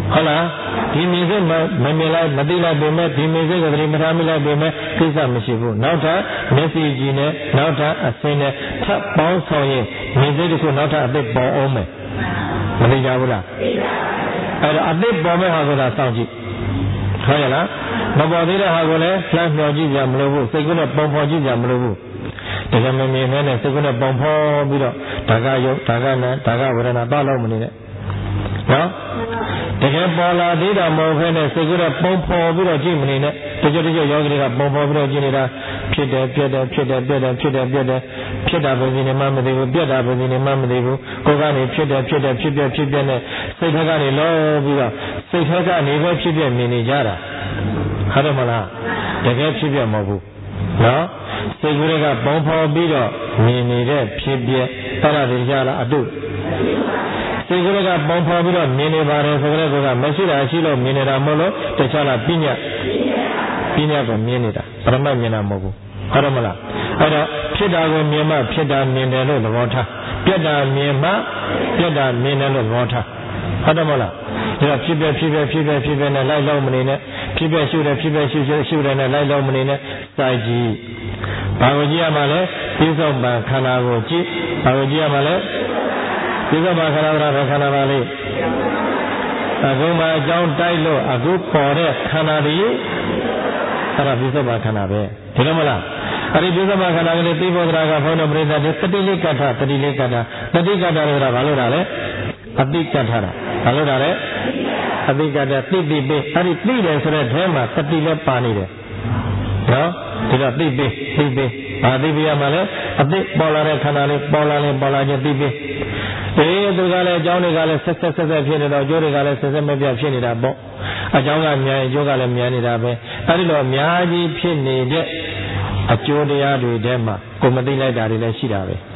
ဟုတ်လားဒီမြင်စိတ်မမြင်လိုက်မသိလိုက်ပေမဲ့ဒီမြင်စိတ်ကိုသတိမထားမိလိုက်ပေမဲ့ကိစ္စမရှိဘူးနောက်ထပ်မျက်စိကြည့်နဲ့နောက်ထပ်အစင်းနဲ့ထပ်ပေါင်းဆောင်ရင်မြင်စိတ်တစ်ခုနောက်ထပ်အသစ်ပေါ်အောင်မယ်မသိကြဘူးလားအဲ့တော့အသစ်ပေါ်မဲ့ဟာဆိုတာစောင့်ကြည့်ဟုတ်ရဲ့လားမပေါ်သေးတဲ့ဟာကိုလည်းလှမ်းမျှော်ကြည့်ကြမလို့ဘူးစိတ်ကူးနဲ့ပုံဖော်ကြည့်ကြမလို့ဘူးတကယ်မမြင်နဲ့စိတ်ကူးနဲ့ပုံဖော်ပြီးတော့ဒါကယုတ်ဒါကနာဒါကဝေဒနာတော့လို့မနေနဲ့နော်တကယ်ပေါ်လာသေးတာမဟုတ်ဘဲနဲ့စိတ်ကူးနဲ့ပုံဖော်ပြီးတော့ကြည့်မနေနဲ့တကြတကြယောဂီတွေကပုံဖော်ပြီးတော့ကြည့်နေတာဖြစ်တယ်ပြက်တယ်ဖြစ်တယ်ပြက်တယ်ဖြစ်တယ်ပြက်တယ်ဖြစ်တာပဲစီနေမှမသိဘူးပြက်တာပဲစီနေမှမသိဘူးကိုယ်ကနေဖြစ်တယ်ဖြစ်တယ်ဖြစ်ပြက်ဖြစ်ပြက်နဲ့စိတ်ထက်ကနေလောပြီးတော့စိတ်ထက်ကနေပဲဖြစ်ပြက်မြင်နေကြတာဟုတ်တယ်မလားတကယ်ဖြစ်ပြက်မဟုတ်ဘူးနော်စိတ်ကူးတွေကပုံဖော်ပြီးတော့မြင်နေတဲ့ဖြစ်ပြက်အဲ့ဒါတွေကြလားအတုစိတ်ကူးတွေကပုံဖော်ပြီးတော့မြင်နေပါတယ်ဆိုကြတဲ့ကမရှိတာရှိလို့မြင်နေတာမဟုတ်လို့တခြားလားပညာကိုမြင်နေတာပရမတ်မြင်တာမဟုတ်ဘူးဟုတ်တယ်မလားအဲ့တော့ဖြစ်တာကိုမြင်မှဖြစ်တာမြင်တယ်လို့သဘောထားပြက်တာမြင်မှပြက်တာမြင်တယ်လို့သဘောထားဟုတ်တယ်မလားဒါဖြစ်ပြနဲ့လိုက်လို့မနေနဲ့ဖြစ်ပြရှုတယ်ရှုတယ်နဲ့လိုက်လို့မနေနဲ့စိုက်ကြည့်ဘာကိုကြည့်ရမှာလဲပြစ္ဆုတ်ပံခန္ဓာကိုကြည့်ဘာကိုကြည့်ရမှာလဲပြစ္ဆုတ်ပံခန္ဓာကခန္ဓာပါလေအခုမှအကြောင်းတိုက်လို့အခုပေါ်တဲ့ခန္ဓာတွေအဲ့ဒါပြစ္ဆုတ်ပံခန္ဓာပဲဒီလိုမလားအဲ့ဒီပြစ္ဆုတ်ပံခန္ဓာကလေးသိဖို့တရားကဘုန်းတော်ပြိဿတဲ့တတိလေးကထတတိကထဆိုတာဘာလို့တာလဲအတိကထတာဘာလို့တာလဲအတိကထသိပိအဲ့ဒီသိတယ်ဆိုတဲ့အဲမှာတတိလည်းပါနေတယ်နော်ဒီတော့သိပိဘာသိပိရမှာလဲအသိပေါ်လာတဲ့ခန္ဓာလေးပေါ်လာခြင်းသိပိသူကလည်းအကြောင်းတွေကလည်းဆက်ဖြစ်နေတော့အကျိုးတွေကလည်းဆက်မပြတ်ဖြစ်နေတာပေါ့အကြောင်းကမြန်အကျိုးကလည်းမြန်နေတာပဲအဲဒီလိုအများကြီးဖြစ်နေတဲ့အကျိုးတရားတွေထဲမှာကိုမသိလိုက်တာတွေလည်းရှိတာပဲ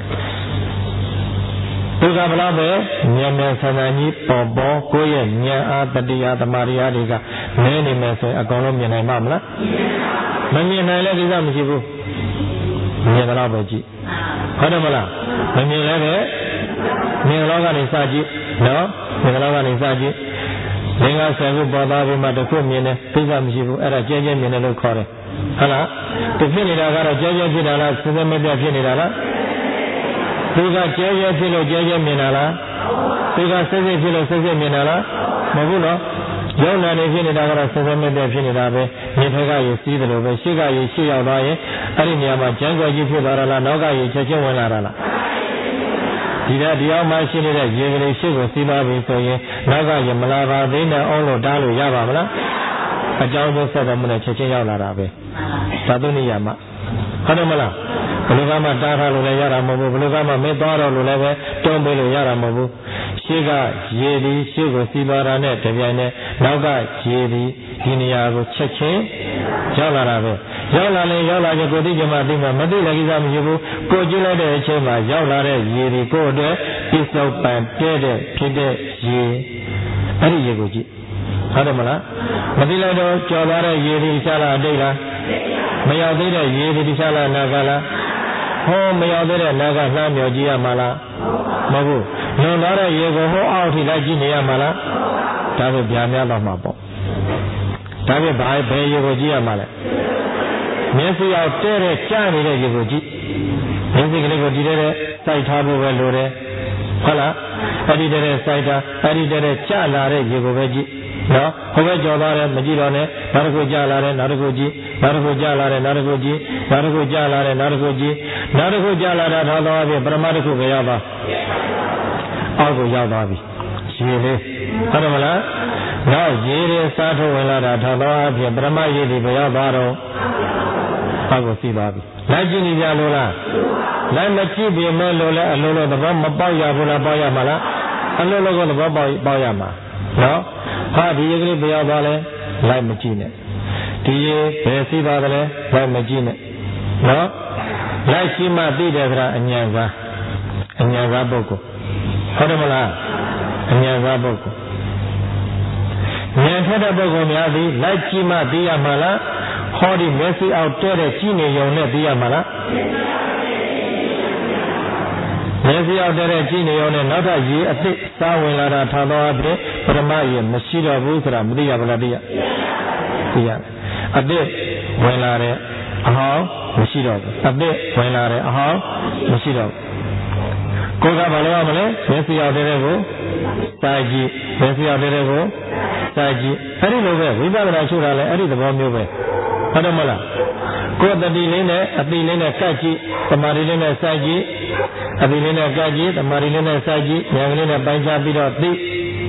ဒုက္ခဘလားပဲမြန်ဆန္ဒကြီးပေါ်ကိုယ့်ရဲ့ဉာဏ်အားတတိယသမာဓိအားတွေကနည်းနေမယ်ဆိုရင်အကုန်လုံးမြင်နိုင်မှာမလားမမြင်နိုင်လည်းကိစ္စမရှိဘူးမြင်တော့ပဲကြည့်ဟုတ်တယ်မလားမမြင်လည်းပဲမြင်တော့ကနေစကြည့်နော်မြင်တော့ကနေစကြည့်လင်္ကာဆယ်ခုပေါ်သားပြီးမှတစ်ခုမြင်တယ်ကိစ္စမရှိဘူးအဲ့ဒါကျဲမြင်တယ်လို့ခေါ်တယ်ဟုတ်လားဒီဖြစ်နေတာကတော့ကျဲဖြစ်တာလားစမပြဖြစ်နေတာလားသူကကျဲဖြစ်လို့ကျဲမြင်တာလားသူကစိတ်ဖြစ်လို့စိတ်မြင်တာလားမဟုတ်ဘူးနော်ရုပ်နာနေဖြစ်နေတာကတော့စမပြဖြစ်နေတာပဲမြေထက်ကရေစီးတယ်လို့ပဲရှေ့ကရေရှေ့ရောက်သွားရင်အဲ့ဒီနေရာမှာကျန်းကွယ်ကြီးဖြစ်သွားတာလားနောက်ကရေချက်ချင်းဝင်လာတာလားဒီအောင်မှရှိနေတဲ့ရေကလေးရှေ့ကိုစီးသွားပြီဆိုရင်နောက်ကရမလာပါသေးနဲ့အောင်လို့တားလို့ရပါမလားအကြောင်းကျဆက်တော်မနဲ့ချက်ချင်းရောက်လာတာပဲသာသုနိယမဟုတ်တယ်မလားဘယ်လိုကမှတားထားလို့လည်းရတာမဟုတ်ဘူးဘယ်လိုကမှမသွားတော့လို့လည်းပဲတွန်းပေးလို့ရတာမဟုတ်ဘူးရှေ့ကရေဒီရှေ့ကိုစီးသွားတာနဲ့တပြိုင်နက်နောက်ကရေဒီဒီနေရာကိုချက်ချင်းရောက်လာတာပဲရောက်လာရင်ကိုသိကြမှာသိမှာမသိလည်းကိစ္စမရှိဘူးကိုကြည့်လိုက်တဲ့အချိန်မှာရောက်လာတဲ့ရေတွေကိုအတွက်ပြစ္ဆုတ်ပံတဲ့ဖြစ်တဲ့ရေအဲ့ဒီရေကိုကြည့်ဟုတ်တယ်မလားမသိလိုက်တော့ကြော်သွားတဲ့ရေဒီရှားလားအတိတ်လားမရောက်သေးတဲ့ရေဒီရှားလားနာကလားဟောမရောက်သေးတဲ့နာကလှမ်းမြော်ကြည့်ရမှာလားမဟုတ်ဘူးလွန်သွားတဲ့ရေကိုဟောအောက်ထိလိုက်ကြည့်နေရမှာလားဒါပဲဗျာများတော့မှာပေါ့ဒါပဲဘယ်ရေကိုကြည့်ရမှာလဲမျက်စိအောင်တဲ့ကြားနေတဲ့ရေကိုကြည့်မျက်စိကလေးကိုကြည့်တဲ့စိုက်ထားဖို့ပဲလိုတယ်ဟုတ်လားအဲ့ဒီတဲ့စိုက်တာအဲ့ဒီတဲ့ကြားလာတဲ့ရေကိုပဲကြည့်နော်ဟိုဘက်ကြော်သွားတယ်မကြည့်တော့နဲ့နောက်တစ်ခုကြားလာတယ်နောက်တစ်ခုကြည့်နောက်တစ်ခုကြားလာတယ်နောက်တစ်ခုကြည့်နောက်တစ်ခုကြားလာတယ်နောက်တစ်ခုကြည့်နောက်တစ်ခုကြားလာတာထောက်သွားပြီပရမတစ်ခုပဲရောက်သွားအောက်ကိုရောက်သွားပြီရေလေးဟုတ်တယ်မလားနောက်ရေတွေစားထုတ်ဝင်လာတာထောက်သွားပြီပရမရေတွေပဲရောက်သွားတော့အောက်ကိုစီးသွားပြီလိုက်ကြည့်နေကြလို့လားလိုက်မကြည့်ပြီမဲ့လို့လဲအလုံးလုံးသဘောမပေါက်ရဘူးလားပေါက်ရမှာလားအလုံးလုံးကသဘောပေါက်ရမှာနော်ဟာဒီရေကလေးဘယ်ရောက်သွားလဲလိုက်မကြည့်နဲ့ဒီရေဘယ်စီးသွားသလဲလိုက်မကြည့်နဲ့နော်လိုက်ရှိမှသိတယ်ဆိုတာအဉာဏ်စားပုဂ္ဂိုလ်ဟုတ်တယ်မလားအဉာဏ်စားပုဂ္ဂိုလ်ဉာဏ်ထက်တဲ့ပုဂ္ဂိုလ်များသည်လိုက်ကြည့်မှသိရမှာလားဟောဒီမျက်စိအောက်တဲ့ကြည့်နေုံနဲ့သိရမှာလားမျက်စိအောက်တဲ့ကြည့်နေုံနဲ့နောက်ထပ်ရေအသစ်စားဝင်လာတာထောင်တော်အဖြစ်ပရမယမရှိတော့ဘူးဆိုတာမသိရဘူးလားသိရအတိတ်ဝင်လာတဲ့အဟောင်းမရှိတော့ဘူးအတိတ်ဝင်လာတဲ့အဟောင်းမရှိတော့ကိုယ်ကဘာလို့ရမလဲမျက်စိရောက်တဲ့ကိုစာကြည့်မျက်စိရောက်တဲ့ကိုစာကြည့်အဲ့ဒီလိုပဲဝိပဿနာရှုတာလည်းအဲ့ဒီသဘောမျိုးပဲဟုတ်တယ်မလားကိုယ်တတိလေးနဲ့အတိလေးနဲ့ကတ်ကြည့်သမာဓိလေးနဲ့စာကြည့်အတိလေးနဲ့ကတ်ကြည့်သမာဓိလေးနဲ့စာကြည့်ဉာဏ်ကလေးနဲ့ပိုင်းခြားပြီးတော့သိ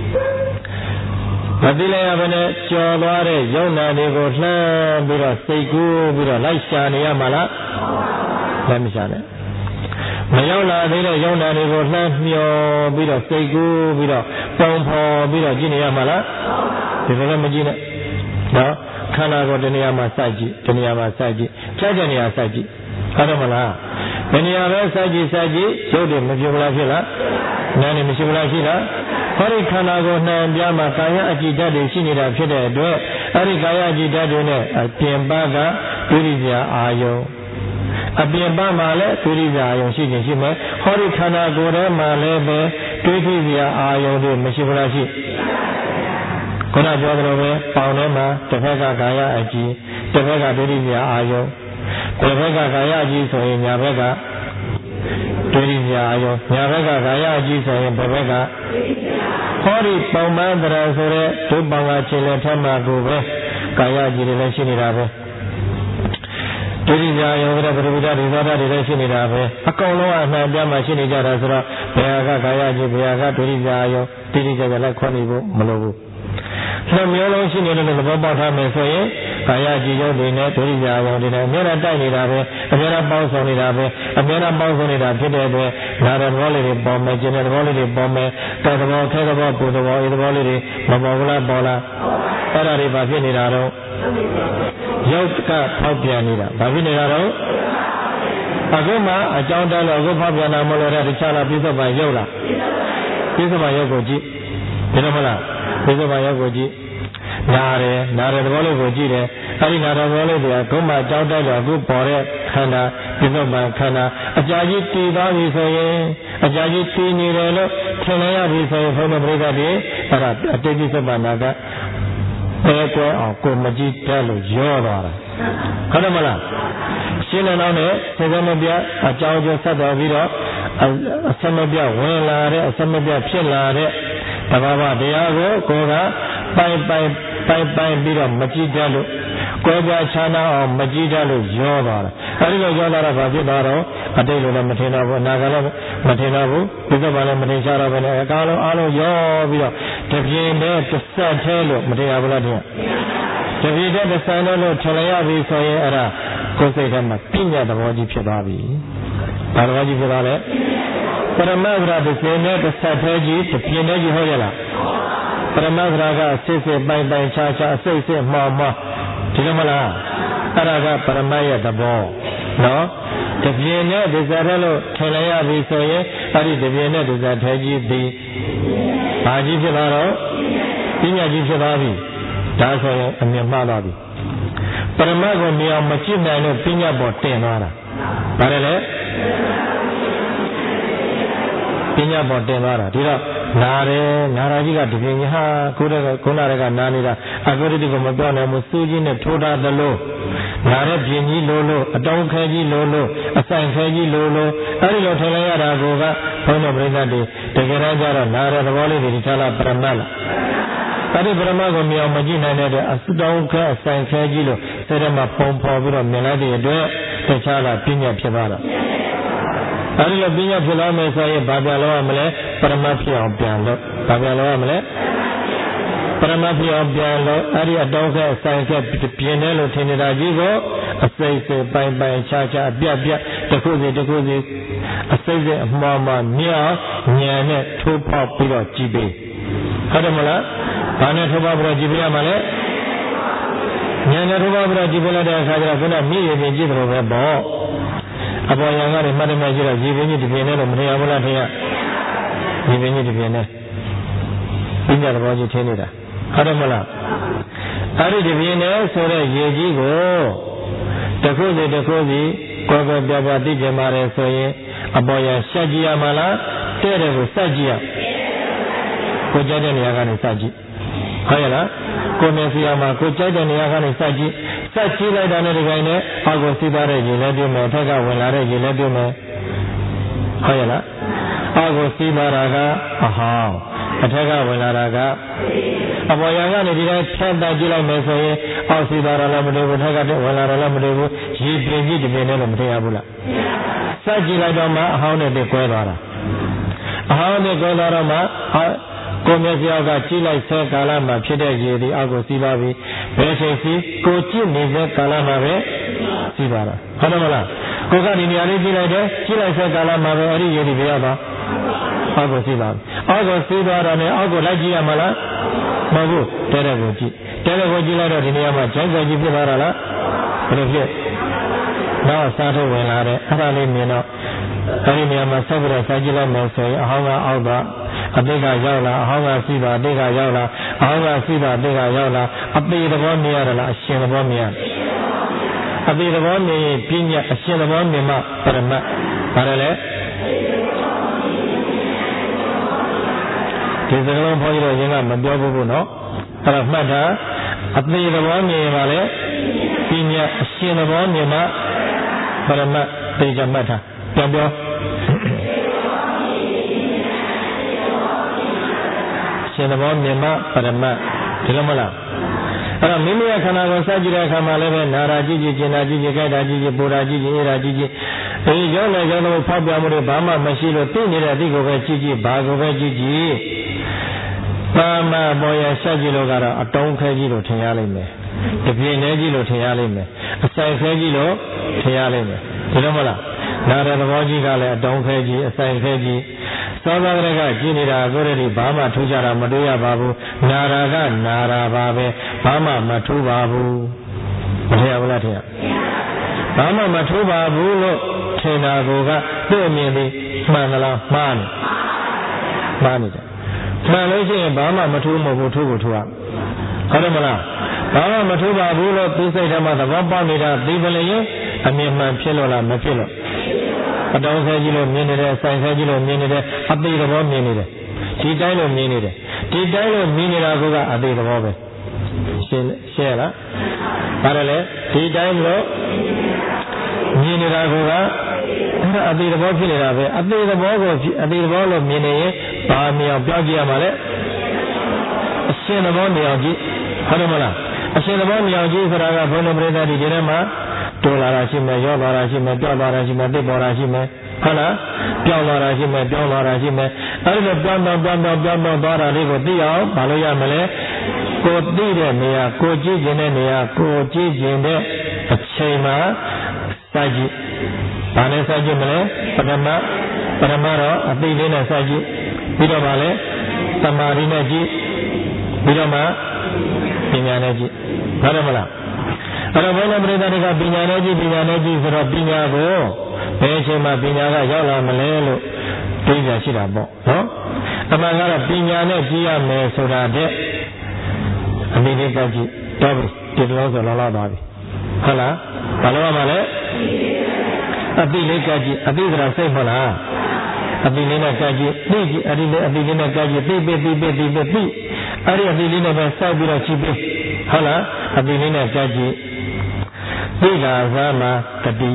မသိလိုက်ရဘဲနဲ့ကြော်သွားတဲ့ယုံနာတွေကိုလှမ်းပြီးတော့စိတ်ကူးပြီးတော့လိုက်ရှာနေရမှာလားလည်းမရှာနဲ့မရောက်လာသေးတဲ့ယုံနာတွေကိုလှမ်းမျောပြီးတော့စိတ်ကူးပြီးတော့ပုံဖော်ပြီးတော့ကြည့်နေရမှာလားဒီလိုလည်းမကြည့်နဲ့နော်ခန္ဓာကိုယ်တဏှာမှာစိုက်ကြည့်တဏှာမှာစိုက်ကြည့်ဖြတ်တဲ့နေရာစိုက်ကြည့်ဟုတ်တယ်မလားဘယ်နေရာပဲစိုက်ကြည့်ရုပ်တွေမပြတ်လားဖြစ်လားနာမ်တွေမရှိဘူးလားရှိလားဟောဒီခန္ဓာကိုယ်နှံပြမှာကာယအကြည်ဓာတ်တွေရှိနေတာဖြစ်တဲ့အတွက်အဲ့ဒီကာယအကြည်ဓာတ်တွေနဲ့အပြင်ပကဒုရိယအာယုံအပြင်ပမှာလည်းဒုရိယအာယုံရှိခြင်းရှိမယ်ဟောဒီခန္ဓာကိုယ်ထဲမှာလည်းပဲဒုရိယအာယုံတွေမရှိဘူးလားရှိခုနပြောသလိုပဲပေါင်ထဲမှာတစ်ဖက်ကကာယအကြည်တစ်ဖက်ကဒုရိယအာယုံတစ်ဖက်ကကာယအကြည်ဆိုရင်ညာဘက်ကဒုရိယအာယုံညာဘက်ကကာယအကြည်ဆိုရင်ဘယ်ဘက်ကဟောဒီပေါင်ပန်းတရားဆိုတဲ့ဒုပေါင်ကခြေလက်ထက်မှာကိုပဲကာယအကြည်တွေလည်းရှိနေတာပဲဒုရိယအာယုံကပရိဝိဒဒိသတာတွေလည်းရှိနေတာပဲအကောင်လုံးအနှံ့ပြမှာရှိနေကြတာဆိုတော့ဘယ်ဟာကကာယအကြည်ဘယ်ဟာကဒုရိယအာယုံတိတိကျကျလည်းခွဲနေဖို့မလိုဘူးနှမျိုးလုံးရှိနေတဲ့သဘောပေါက်ထားမယ်ဆိုရင်ကာယကြည်ရုပ်တွေနဲ့ဒုရိယာယုံတွေနဲ့အများအားတိုက်နေတာပဲအများအားပေါင်းဆောင်နေတာပဲအများအားပေါင်းဆောင်နေတာဖြစ်တဲ့အတွက်နာရသဘောလေးတွေပေါ်မယ်ကျင်တဲ့သဘောလေးတွေပေါ်မယ်တောသဘောခဲသဘောပူသဘောအေးသဘောလေးတွေမပေါ်ဘူးလားပေါ်လားအဲ့ဒါတွေဘာဖြစ်နေတာတော့ရုပ်ကဖောက်ပြန်နေတာဘာဖြစ်နေတာတော့အခုမှအကြောင်းတန်းလို့အခုဖောက်ပြန်တာမလို့တဲ့တခြားလားပြစ္ဆုတ်ပန်ရုပ်လားပြစ္ဆုတ်ပန်ရုပ်ကိုကြည့်ဒီလိုမလားပြစ္ဆုတ်ပန်ရုပ်ကိုကြည့်နာတယ်သဘောလေးကိုကြည့်တယ်အဲဒီနာတဲ့သဘောလေးတွေကခုမှအကြောင်းတန်းလို့အခုပေါ်တဲ့ခန္ဓာပြစ္ဆုတ်ပန်ခန္ဓာအကြာကြီးတည်သွားပြီဆိုရင်အကြာကြီးတည်နေတယ်လို့ထင်လိုက်ရပြီဆိုရင်ဘုန်းတော်ပြိဿတွေအဲ့ဒါအတိတ်ပြစ္ဆုတ်ပန်နာကပဲကွဲအောင်ကိုမကြည့်တတ်လို့ရောသွားတာဟုတ်တယ်မလားရှင်းနေတော့နဲ့စေစမပြအကြောင်းကျဆက်တော်ပြီးတော့အစမပြဝင်လာတဲ့အစမပြဖြစ်လာတဲ့တဘာဝတရားကိုကိုယ်ကပိုင်ပြီးတော့မကြည့်တတ်လို့ကိုယ်ပြခြားနာအောင်မကြည့်တတ်လို့ရောသွားတာအဲဒီလိုရောသွားတာဘာဖြစ်သွားတော့အတိတ်လိုလည်းမထင်တော့ဘူးအနာကလည်းမထင်တော့ဘူးဒီကဘာလည်းမထင်ရှားတော့ဘဲနဲ့အကားလုံးအားလုံးရောပြီးတော့တပြင်းနဲ့တစ်ဆက်သေးလို့မထင်ရဘူးလားတဲ့တပြင်းနဲ့တစ်ဆက်လို့ထင်ရပြီဆိုရင်အဲ့ဒါကိုယ်စိတ်ထဲမှာပြညာသဘောကြီးဖြစ်သွားပြီဘာသဘောကြီးဖြစ်သွားလဲပရမဂ္ဂရာတစ်စင်းနဲ့တစ်ဆက်သေးကြီးတပြင်းနဲ့ကြီးဟုတ်ရလားပရမဂ္ဂရာကစစ်ပိုင်ခြားအစိတ်မှားဒီလိုမလားအဲ့ဒါကပရမရဲ့သဘောနော်တပြင်းနဲ့ဒီစားထဲလို့ထင်လိုက်ရပြီဆိုရင်အဲ့ဒီတပြင်းနဲ့ဒီစားထဲကြီးပြီးဘာကြီးဖြစ်လာတော့ပညာကြီးဖြစ်သွားပြီဒါဆိုရင်အမြင်မှားသွားပြီပရမကိုမြင်အောင်မကြည့်နိုင်လို့ပညာပေါ်တင်သွားတာဘာလဲလဲပညာပေါ်တင်သွားတာဒီတော့နာတာကြီးကတပြင်းကြီးဟာခုနကနာနေတာအဂရတိကိုမပြောနိုင်ဘူးစူးကြီးနဲ့ထိုးတာသလိုနာတဲ့ပြင်းကြီးလို့အတောင်းခဲကြီးလို့အဆိုင်ခဲကြီးလို့အဲဒီလိုထင်လိုက်ရတာကဘုန်းတော်ပြိဿတွေတကယ်တမ်းကျတော့နာတဲ့သဘောလေးတွေဒီချလာပရမတ်လားအဲဒီပရမတ်ကိုမြင်အောင်မကြည့်နိုင်တဲ့အစတောင်းခဲအဆိုင်ခဲကြီးလို့စိတ်ထဲမှာပုံဖော်ပြီးတော့မြင်လိုက်တဲ့အတွက်တခြားလားပညာဖြစ်သွားတာအဲဒီလိုပညာဖြစ်လာမယ်ဆိုရင်ဘာပြန်လို့ရမလဲပရမတ်ဖြစ်အောင်ပြန်လို့ဘာပြန်လို့ရမလဲပရမတ်ဖြစ်အောင်ပြန်လို့အဲဒီအတောင်းခဲအဆိုင်ခဲပြင်းတယ်လို့ထင်နေတာကြီးကိုအစိတ်ပိုင်ခြားအပြတ်တစ်ခုစီအစိတ်အမှားမြောက်ဉာဏ်နဲ့ထိုးဖောက်ပြီးတော့ကြည့်ပေးဟုတ်တယ်မလားဘာနဲ့ထိုးဖောက်ပြီးတော့ကြည့်ပေးရမှာလဲဉာဏ်နဲ့ထိုးဖောက်ပြီးတော့ကြည့်ပေးလိုက်တဲ့အခါကျတော့ခုနမြည်ရည်ကြည့်တယ်လို့ပဲပေါ့အပေါ်ရံကနေမှတ်တယ်မှကြည့်တော့ရေပင်ကြီးတပြင်းနဲ့တော့မထင်ရဘူးလားထင်ရရေပင်ကြီးတပြင်းနဲ့ပညာသဘောကြီးထင်းနေတာဟုတ်တယ်မလားအဲ့ဒီတပြင်းနဲ့ဆိုတဲ့ရေကြီးကိုတစ်ခုစီကိုယ်ပြသိကြမှာလဲဆိုရင်အပေါ်ရံရှက်ကြည့်ရမှာလားတဲ့တယ်ကိုစက်ကြည့်ရကိုကြိုက်တဲ့နေရာကနေစကြည့်ဟုတ်ရဲ့လားကိုမျက်စိအောင်မှာကိုကြိုက်တဲ့နေရာကနေစကြည့်လိုက်တာနဲ့ဒီကိန်းနဲ့အောက်ကိုစီးသွားတဲ့ရေလည်းပြုမယ်ထက်ကဝင်လာတဲ့ရေလည်းပြုမယ်ဟုတ်ရဲ့လားအောက်ကိုစီးသွားတာကအဟောင်းအထက်ကဝင်လာတာကအပေါ်ရာကနေဒီတိုင်းဖြတ်တတ်ကြည့်လိုက်မယ်ဆိုရင်အောက်စီးသွားတာလည်းမတွေ့ဘူးထက်ကဝင်လာတာလည်းမတွေ့ဘူးရေပြင်ကြီးတပြင်နဲ့လည်းမတွေ့ရဘူးလားစကြည့်လိုက်တော့မှအဟောင်းနဲ့ကွဲသွားတာအဟောင်းနဲ့ကွဲသွားတော့မှကိုမျက်စိအောက်ကကြည့်လိုက်ဆဲကာလမှာဖြစ်တဲ့ရေဒီအောက်ကိုစီးသွားပြီဘယ်ချိန်စီကိုကြည့်နေတဲ့ကာလမှာပဲစီးသွားတာဟုတ်တယ်မလားကိုကဒီနေရာလေးကြည့်လိုက်တယ်ကြည့်လိုက်ဆဲကာလမှာပဲအဲ့ဒီရေဒီပြရတော့အောက်ကိုစီးသွားပြီအောက်ကိုစီးသွားတာနဲ့အောက်ကိုလိုက်ကြည့်ရမလားမဟုတ်ဘူးတဲတဲ့ကိုကြည့်လိုက်တော့ဒီနေရာမှာဂျိုင်းကြည့်ဖြစ်သွားတာလားဘယ်လိုဖြစ်တော့စားထုတ်ဝင်လာတယ်အဲ့ဒါလေးမြင်တော့အဲ့ဒီနေရာမှာဆက်ပြီးတော့စားကြည့်လိုက်မယ်ဆိုရင်အဟောင်းကအောက်သွားအတိတ်ကရောက်လာအဟောင်းကစီးပါအတိတ်ကရောက်လာအဟောင်းကစီးပါအတိတ်ကရောက်လာအပေသဘောမြင်ရလားအရှင်သဘောမြင်ရအပေသဘောမြင်ရင်ပြညာအရှင်သဘောမြင်မှပရမတ်ပါတယ်လေဒီစကားလုံးဘုန်းကြီးတို့ရင်ကမပြောဘူးနော်အဲ့ဒါမှတ်တာအပေသဘောမြင်ပါလေပြညာအရှင်သဘောမြင်မှပရမတ်သိကြမှတ်တာပြန်ပြောရှင်သဘောမြင်မှပရမတ်ဒီလိုမလားအဲ့တော့မိမိရဲ့ခန္ဓာကိုယ်စကြည့်တဲ့အခါမှာလည်းပဲနာရာကြည့်ကြည့်ကျင်နာကြည့်ကြည့်ကြိုက်တာကြည့်ကြည့်ပူတာကြည့်ကြည့်အေးတာကြည့်ကြည့်ဒီရုပ်နဲ့ရုပ်တို့ဖောက်ပြမှုတွေဘာမှမရှိလို့သိနေတဲ့အသည့်ကိုပဲကြည့်ကြည့်ဘာကိုပဲကြည့်ကြည့်ဘာမှပေါ်ရဆက်ကြည့်လို့ကတော့အတုံးခဲကြည့်လို့ထင်ရလိမ့်မယ်တပြင်းနေကြည့်လို့ထင်ရလိမ့်မယ်အဆိုင်ခဲကြည့်လို့ထင်ရလိမ့်မယ်ဒီလိုမလားနာရသဘောကြီးကလည်းအတုံးခဲကြည့်အဆိုင်ခဲကြည့်သောတာပတိကကြည့်နေတာကိုယ်တည်းဘာမှထူးခြားတာမတွေ့ရပါဘူးနာရာကနာရာပါပဲဘာမှမထူးပါဘူးမထင်ဘူးလားထင်ရဘာမှမထူးပါဘူးလို့ထင်တာကိုကတွေ့မြင်ပြီးမှန်သလားမှားနေတယ်မှန်လို့ရှိရင်ဘာမှမထူးမဟုတ်ဘူးထူးကိုထူးရဟုတ်တယ်မလားဘာမှမထူးပါဘူးလို့သိစိတ်ထဲမှာသဘောပေါက်နေတာသိပလျင်အမြင်မှန်ဖြစ်လို့လားမဖြစ်လို့အတောင်းဆဲကြီးလို့မြင်နေတယ်ဆိုင်ဆဲကြီးလို့မြင်နေတယ်အသေးသဘောမြင်နေတယ်ဒီတိုင်းလို့မြင်နေတယ်ဒီတိုင်းလို့မြင်နေတာကအသေးသဘောပဲရှင်းလားဘာလဲဒီတိုင်းလို့မြင်နေတာအဲ့ဒါအသေးသဘောဖြစ်နေတာပဲအသေးသဘောကိုအသေးသဘောလို့မြင်နေရင်ဘာမြင်အောင်ပြောကြည့်ရမှာလဲအရှင်းသဘောမြင်အောင်ကြည့်ဟုတ်တယ်မလားအရှင်းသဘောမြင်အောင်ကြည့်ဆိုတာကဘုန်းတော်ပရိသတ်ဒီထဲမှာတိုးလာတာရှိမယ်ရောသွားတာရှိမယ်ပြောင်းသွားတာရှိမယ်တိတ်ပေါ်တာရှိမယ်ဟုတ်လားပြောင်းသွားတာရှိမယ်ပြောင်းသွားတာရှိမယ်အဲဒီလိုပြောင်းသွားတာလေးကိုသိအောင်မလုပ်ရမလဲကိုသိတဲ့နေရာကိုကြည့်ကျင်တဲ့နေရာကိုကြည့်ကျင်တဲ့အချိန်မှာစိုက်ကြည့်ဘာနဲ့စိုက်ကြည့်မလဲပထမတော့အသိလေးနဲ့စိုက်ကြည့်ပြီးတော့ဗာလဲသမာဓိနဲ့ကြည့်ပြီးတော့မှပညာနဲ့ကြည့်ဟုတ်တယ်မလားအဲ့တော့ဘုရားပရိသတ်တွေကပညာနဲ့ကြည့်ဆိုတော့ပညာကိုဘယ်အချိန်မှပညာကရောက်လာမလဲလို့သိကြရှိတာပေါ့နော်အမှန်ကတော့ပညာနဲ့ကြည့်ရမယ်ဆိုတာတဲ့အမိလေးကောက်ကြည့်တော့ဒီလိုဆိုလောသွားပြီဟုတ်လားဘာလို့ရမှာလဲအသိလေးကောက်ကြည့်အသိဆိုတာစိတ်မဟုတ်လားအသိလေးနဲ့ကောက်ကြည့်သိကြည့်အသိလေးနဲ့ကောက်ကြည့်သိအဲ့ဒီအသိလေးနဲ့ပဲစိုက်ပြီးတော့ကြည့်ပြီဟုတ်လားအသိလေးနဲ့ကောက်ကြည့်သိတာသမတတိ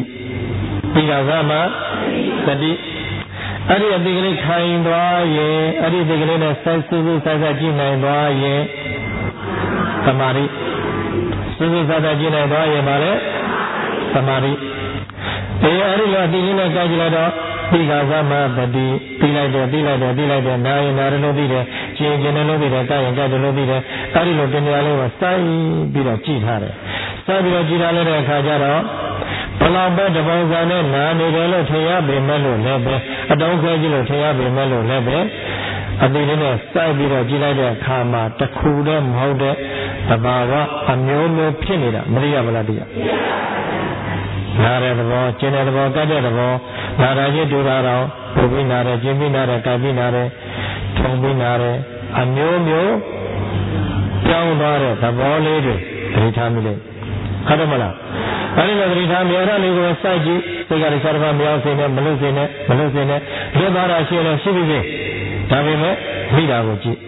အဲ့ဒီအသိကလေးခိုင်သွားရင်အဲ့ဒီအသိကလေးနဲ့စိုက်ကြည့်နိုင်သွားရင်သမာဓိကြည့်နိုင်သွားရင်ပါလေသမာဓိအဲ့ဒီလိုအသိလေးနဲ့ကြည့်လိုက်တော့သိတာသမတတိသိလိုက်တယ်နာရင်နာရလို့သိတယ်ကျင်လို့သိတယ်ကြရင်ကြလို့သိတယ်အဲ့ဒီလိုတရားလေးကိုစိုက်ပြီးတော့ကြည့်ထားတယ်စိုက်ပြီးတော့ကြည့်ထားလိုက်တဲ့အခါကျတော့ဘလောက်ပဲတပုံစံနဲ့နာနေတယ်လို့ထင်ရပေမဲ့လို့လည်းပဲအတုံးခဲကြည့်လို့ထင်ရပေမဲ့လို့လည်းပဲအသေးလေးနဲ့စိုက်ပြီးတော့ကြည့်လိုက်တဲ့အခါမှာတစ်ခုတည်းမဟုတ်တဲ့သဘာဝအမျိုးမျိုးဖြစ်နေတာမရိယဗလားတရားနာတဲ့သဘောကျင်တဲ့သဘောကတ်တဲ့သဘောနာတာချင်းတူတာတော့ပုပ်ပြီးနာတယ်ကျင်ပြီးနာတယ်ကတ်ပြီးနာတယ်ထုံပြီးနာတယ်အမျိုးမျိုးကြောင်းသွားတဲ့သဘောလေးတွေသတိထားမိလိမ့်ဟုတ်တယ်မလားအဲဒီလိုသတိထားမြေရလေးကိုစိုက်ကြည့်စိတ်ကလည်းစားတစ်ပါးမရောက်စေနဲ့မလွတ်စေနဲ့လွတ်သွားတာရှိလို့ရှိပြီဒါပေမဲ့မိတာကိုကြည့်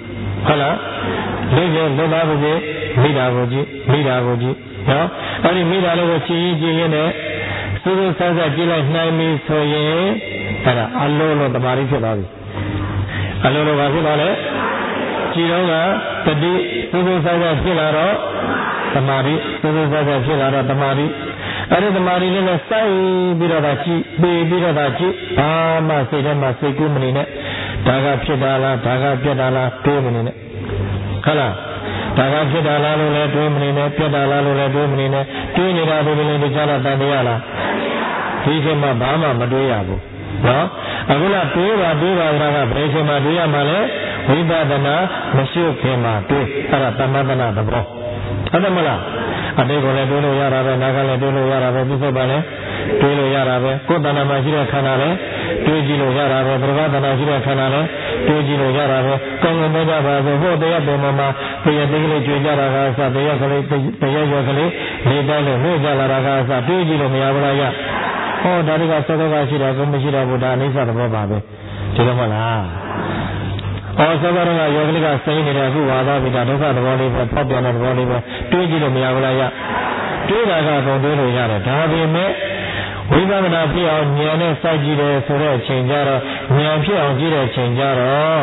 ဟုတ်လားလွတ်ရင်လွတ်သားပါစေမိတာကိုကြည့်မိတာကိုကြည့်နော်အဲ့ဒီမိတာလေးကိုကြည့်ရင်ကြည့်ရင်လည်းစူးစူးဆန်းဆန်းကြည့်လိုက်နိုင်ပြီဆိုရင်အဲ့ဒါအလိုလိုတမာရီဖြစ်သွားပြီအလိုလိုပါဖြစ်သွားလဲကြည်တော့ကတတိစူးစူးဆန်းဆန်းဖြစ်လာတော့တမာရီစူးစူးဆန်းဆန်းဖြစ်လာတော့တမာရီအဲ့ဒီတမာရီလေးနဲ့စိုက်ပြီးတော့ကြည့်ပြီးပြီးတော့ကြည့်ဘာမှစိတ်ထဲမှာစိတ်ကူးမနေနဲ့ဒါကဖြစ်တာလားဒါကပြတ်တာလားတွေးမနေနဲ့ဟုတ်လားဒါကဖြစ်တာလားလို့လည်းတွေးမနေနဲ့ပြတ်တာလားလို့လည်းတွေးမနေနဲ့တွေးနေတာဘယ်လိုလဲကြားလားတန်တရားလားဒီအချိန်မှာဘာမှမတွေးရဘူးနော်အခုလားတွေးပါကဘယ်အချိန်မှာတွေးရမှာလဲဝိပဿနာမရှိခင်မှာတွေးအဲ့ဒါသမထနာသဘောဟုတ်တယ်မလားအတိတ်ကိုလည်းတွေးလို့ရတာပဲနာကလည်းတွေးလို့ရတာပဲပြစ္ဆုတ်ပါလည်းတွေးလို့ရတာပဲကိုယ်တဏ္ဍာမှာရှိတဲ့ခန္ဓာလည်းတွေးကြည့်လို့ရတာပဲပရမတ္ဏရှိတဲ့ခန္ဓာလည်းတွေးကြည့်လို့ရတာပဲကောင်းကောင်းသိကြပါဆိုဟိုတရားပုံမှာတရားသိကလေးကြွေကြတာကအစတရားကလေးတရားရောကလေးလေးတိုင်းလို့နှိမ့်ကြလာတာကအစတွေးကြည့်လို့မရဘူးလားရဟောဒါတွေကစောစောကရှိတာကိုမရှိတော့ဘူးဒါအိဋ္ဌသဘောပါပဲဒီလိုမလားဟောစောစောကယောဂလိကစိမ့်နေတဲ့အခုဝါသွားပြီဒါဒုက္ခသဘောလေးပဲဖောက်ပြန်တဲ့သဘောလေးပဲတွေးကြည့်လို့မရဘူးလားရတွေးတာကပုံတွေးလို့ရတယ်ဒါပေမဲ့ဝိပဿနာဖြစ်အောင်ဉာဏ်နဲ့စိုက်ကြည့်တယ်ဆိုတဲ့အချိန်ကျတော့ဉာဏ်ဖြစ်အောင်ကြည့်တဲ့အချိန်ကျတော့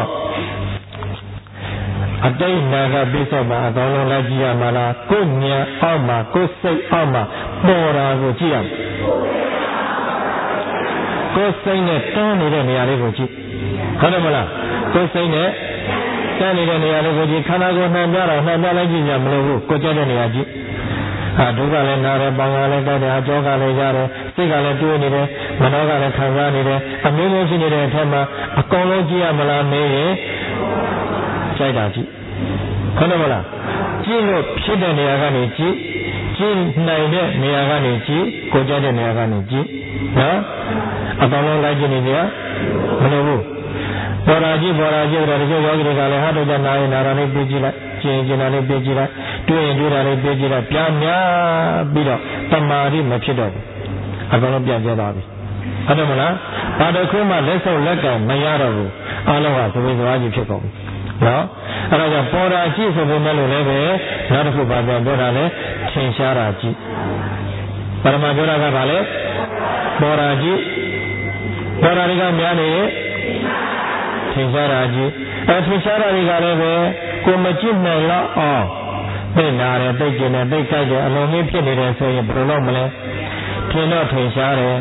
အတိတ်နာကပြစ္ဆုတ်မှာအကောင်းဆုံးလိုက်ကြည့်ရမှာလားကိုယ်ဉာဏ်အောက်မှာကိုယ်စိတ်အောက်မှာပေါ်တာကိုကြည့်ရမယ်ကိုယ်စိတ်နဲ့တန်းနေတဲ့နေရာလေးကိုကြည့်ဟုတ်တယ်မလားကိုယ်စိတ်နဲ့တန်းနေတဲ့နေရာလေးကိုကြည့်ခန္ဓာကိုယ်နှံပြတာနှံပြလိုက်ကြည့်ကြမလို့ဘူးကိုယ်ကြတဲ့နေရာကြည့်ဒုက္ခလည်းနားတယ်ပေါင်းကလည်းတိုက်တယ်အကြောကလည်းရတယ်စိတ်ကလည်းတွေးနေတယ်မနောကလည်းခံစားနေတယ်အမျိုးမျိုးရှိနေတဲ့အထက်မှာအကောင်လုံးကြည့်ရမလားမေးရင်ကြိုက်တာကြည့်ဟုတ်တယ်မလားကြည့်လို့ဖြစ်တဲ့နေရာကနေကြည့်ကြည့်နိုင်တဲ့နေရာကနေကြည့်ကိုကြတဲ့နေရာကနေကြည့်နော်အကောင်လုံးလိုက်ကြည့်နေကြမလို့ဘူးပေါ်လာကြည့်တော့တချို့ယောဂီတွေကလည်းဟာတော့နာရင်နာတာလေးပြီးကြည့်လိုက်ကျင်တာလေးပြီးကြည့်လိုက်တွေးရင်တွေးတာလေးပြီးကြည့်လိုက်ပြန်များပြီးတော့တမာရီမဖြစ်တော့ဘူးအကောင်လုံးပြန်ကျသွားပြီဟုတ်တယ်မလားဘာတစ်ခုမှလက်ဆုပ်လက်ကမရတော့ဘူးအားလုံးကသဝေသွားကြီးဖြစ်ကုန်ပြီနော်အဲ့ဒါကြောင့်ပေါ်တာကြည့်ဆိုပေမဲ့လို့လည်းပဲနောက်တစ်ခုပါပြန်ပြောတာလဲထင်ရှားတာကြည့်ပရမပြောတာကဘာလဲပေါ်တာကြည့်ပေါ်တာတွေကများနေထင်ရှားတာကြည့်ထင်ရှားတာတွေကလည်းပဲကိုမကြည့်နိုင်တော့အောင်သိနာတယ်သိကျင်တယ်သိကြိုက်တယ်အလုံးကြီးဖြစ်နေတယ်ဆိုရင်ဘယ်လိုလုပ်မလဲထင်တော့ထင်ရှားတယ်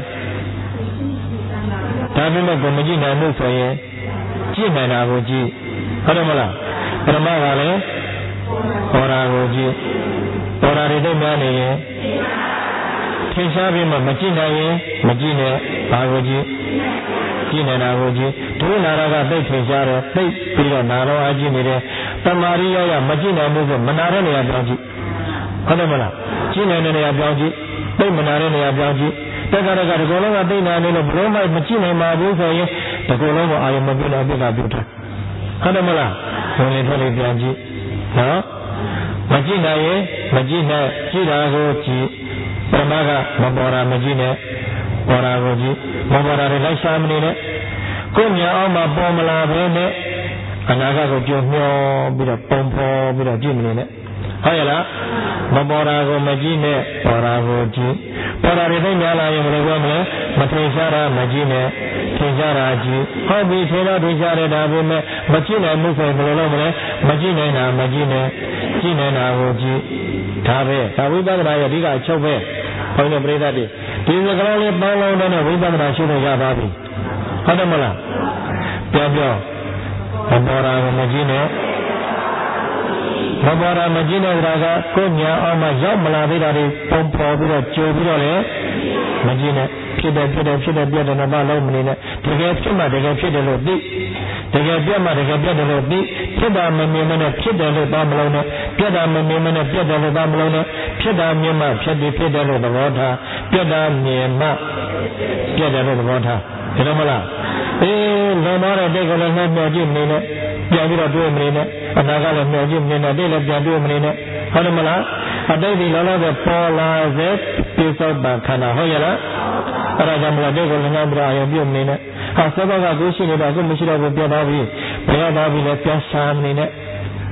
ဒါပေမဲ့ကိုမကြည့်နိုင်လို့ဆိုရင်ကြည့်နိုင်တာကိုကြည့်ဟုတ်တယ်မလားပရမကလည်းပေါ်တာကိုကြည့်ပေါ်တာတွေသိများနေရင်ထင်ရှားပြီးမှမကြည့်နိုင်ရင်မကြည့်နဲ့ဘာကိုကြည့်ကြည့်နေတာကိုကြည့်ဒုနာရကသိထင်ရှားတယ်သိပြီးတော့နာတော့အကြည့်နေတယ်တမာရိယမကြည့်နိုင်ဘူးဆိုမနာတဲ့နေရာပြောင်းကြည့်ဟုတ်တယ်မလားကြည့်နိုင်တဲ့နေရာပြောင်းကြည့်သိမနာတဲ့နေရာပြောင်းကြည့်တက္ကရာကဒီကုလုံးကသိနာနေလို့ဘလို့မှမကြည့်နိုင်ပါဘူးဆိုရင်ဒီကုလုံးကအာရုံမပြတ်တော့ပြတ်တာပြုတ်တယ်ဟုတ်တယ်မလားဝင်လေထွက်လေပြောင်းကြည့်နော်မကြည့်နိုင်ရင်မကြည့်နဲ့ကြည့်တာကိုကြည့်ပရမကမပေါ်တာမကြည့်နဲ့ပေါ်တာကိုကြည့်မပေါ်တာတွေလိုက်ရှာမနေနဲ့ကိုညာအောင်မှာပေါ်မလာဘဲနဲ့အနာဂတ်ကိုကြုံမျောပြီးတော့ပုံဖော်ပြီးတော့ကြည့်မနေနဲ့ဟုတ်ရဲ့လားမပေါ်တာကိုမကြည့်နဲ့ပေါ်တာကိုကြည့်ပေါ်တာတွေသိများလာရင်ဘယ်လိုပြောမလဲမထင်ရှားတာမကြည့်နဲ့ထင်ရှားတာကြည့်ဟုတ်ပြီထင်တော့ထင်ရှားတယ်ဒါပေမဲ့မကြည့်နိုင်မှုဆိုရင်ဘယ်လိုလုပ်မလဲမကြည့်နိုင်တာမကြည့်နဲ့ကြည့်နိုင်တာကိုကြည့်ဒါပဲဒါဝိပဿနာရဲ့အဓိကအချုပ်ပဲဘုန်းကြီးပရိသတ်တွေဒီစကားလေးပေါင်းလုံးတဲ့ဝိပဿနာရှုလို့ရပါပြီဟုတ်တယ်မလားပြောမပေါ်တာကိုမကြည့်နဲ့မပေါ်တာမကြည့်နဲ့ဒါကကိုညာအောင်မှရောက်မလာသေးတာတွေပုံပေါ်ပြီးတော့ကြိုပြီးတော့လေမကြည့်နဲ့ဖြစ်တယ်ပြတ်တယ်မလုံးမနေနဲ့တကယ်ဖြစ်မှတကယ်ဖြစ်တယ်လို့သိတကယ်ပြတ်မှတကယ်ပြတ်တယ်လို့သိဖြစ်တာမမြင်မနဲ့ဖြစ်တယ်လို့သားမလုံးနဲ့ပြတ်တာမမြင်မနဲ့ပြတ်တယ်လို့သားမလုံးနဲ့ဖြစ်တာမြင်မှဖြစ်တယ်လို့သဘောထားပြတ်တာမြင်မှပြတ်တယ်လို့သဘောထားဒါတော့မလားလုံသွားတဲ့တိတ်ကလည်းနှောမျှကြည့်မနေနဲ့ပြန်ပြီးတော့တွေးမနေနဲ့အနာကလည်းမျှကြည့်မနေနဲ့တိတ်လည်းပြန်တွေးမနေနဲ့ဟုတ်တယ်မလားအတိတ်ဒီလောလောဆယ်ပေါ်လာစေပြစ္ဆုတ်ပံခန္ဓာဟုတ်ရဲ့လားအဲ့ဒါကြောင့်မလားတိတ်ကလည်းနှောပြအာရုံပြုမနေနဲ့ဟာစောစောကကိုရှိနေတော့ကိုမရှိတော့ဘူးပြတ်သွားပြီဘယ်ရောက်သွားပြီလဲပြန်ရှာမနေနဲ့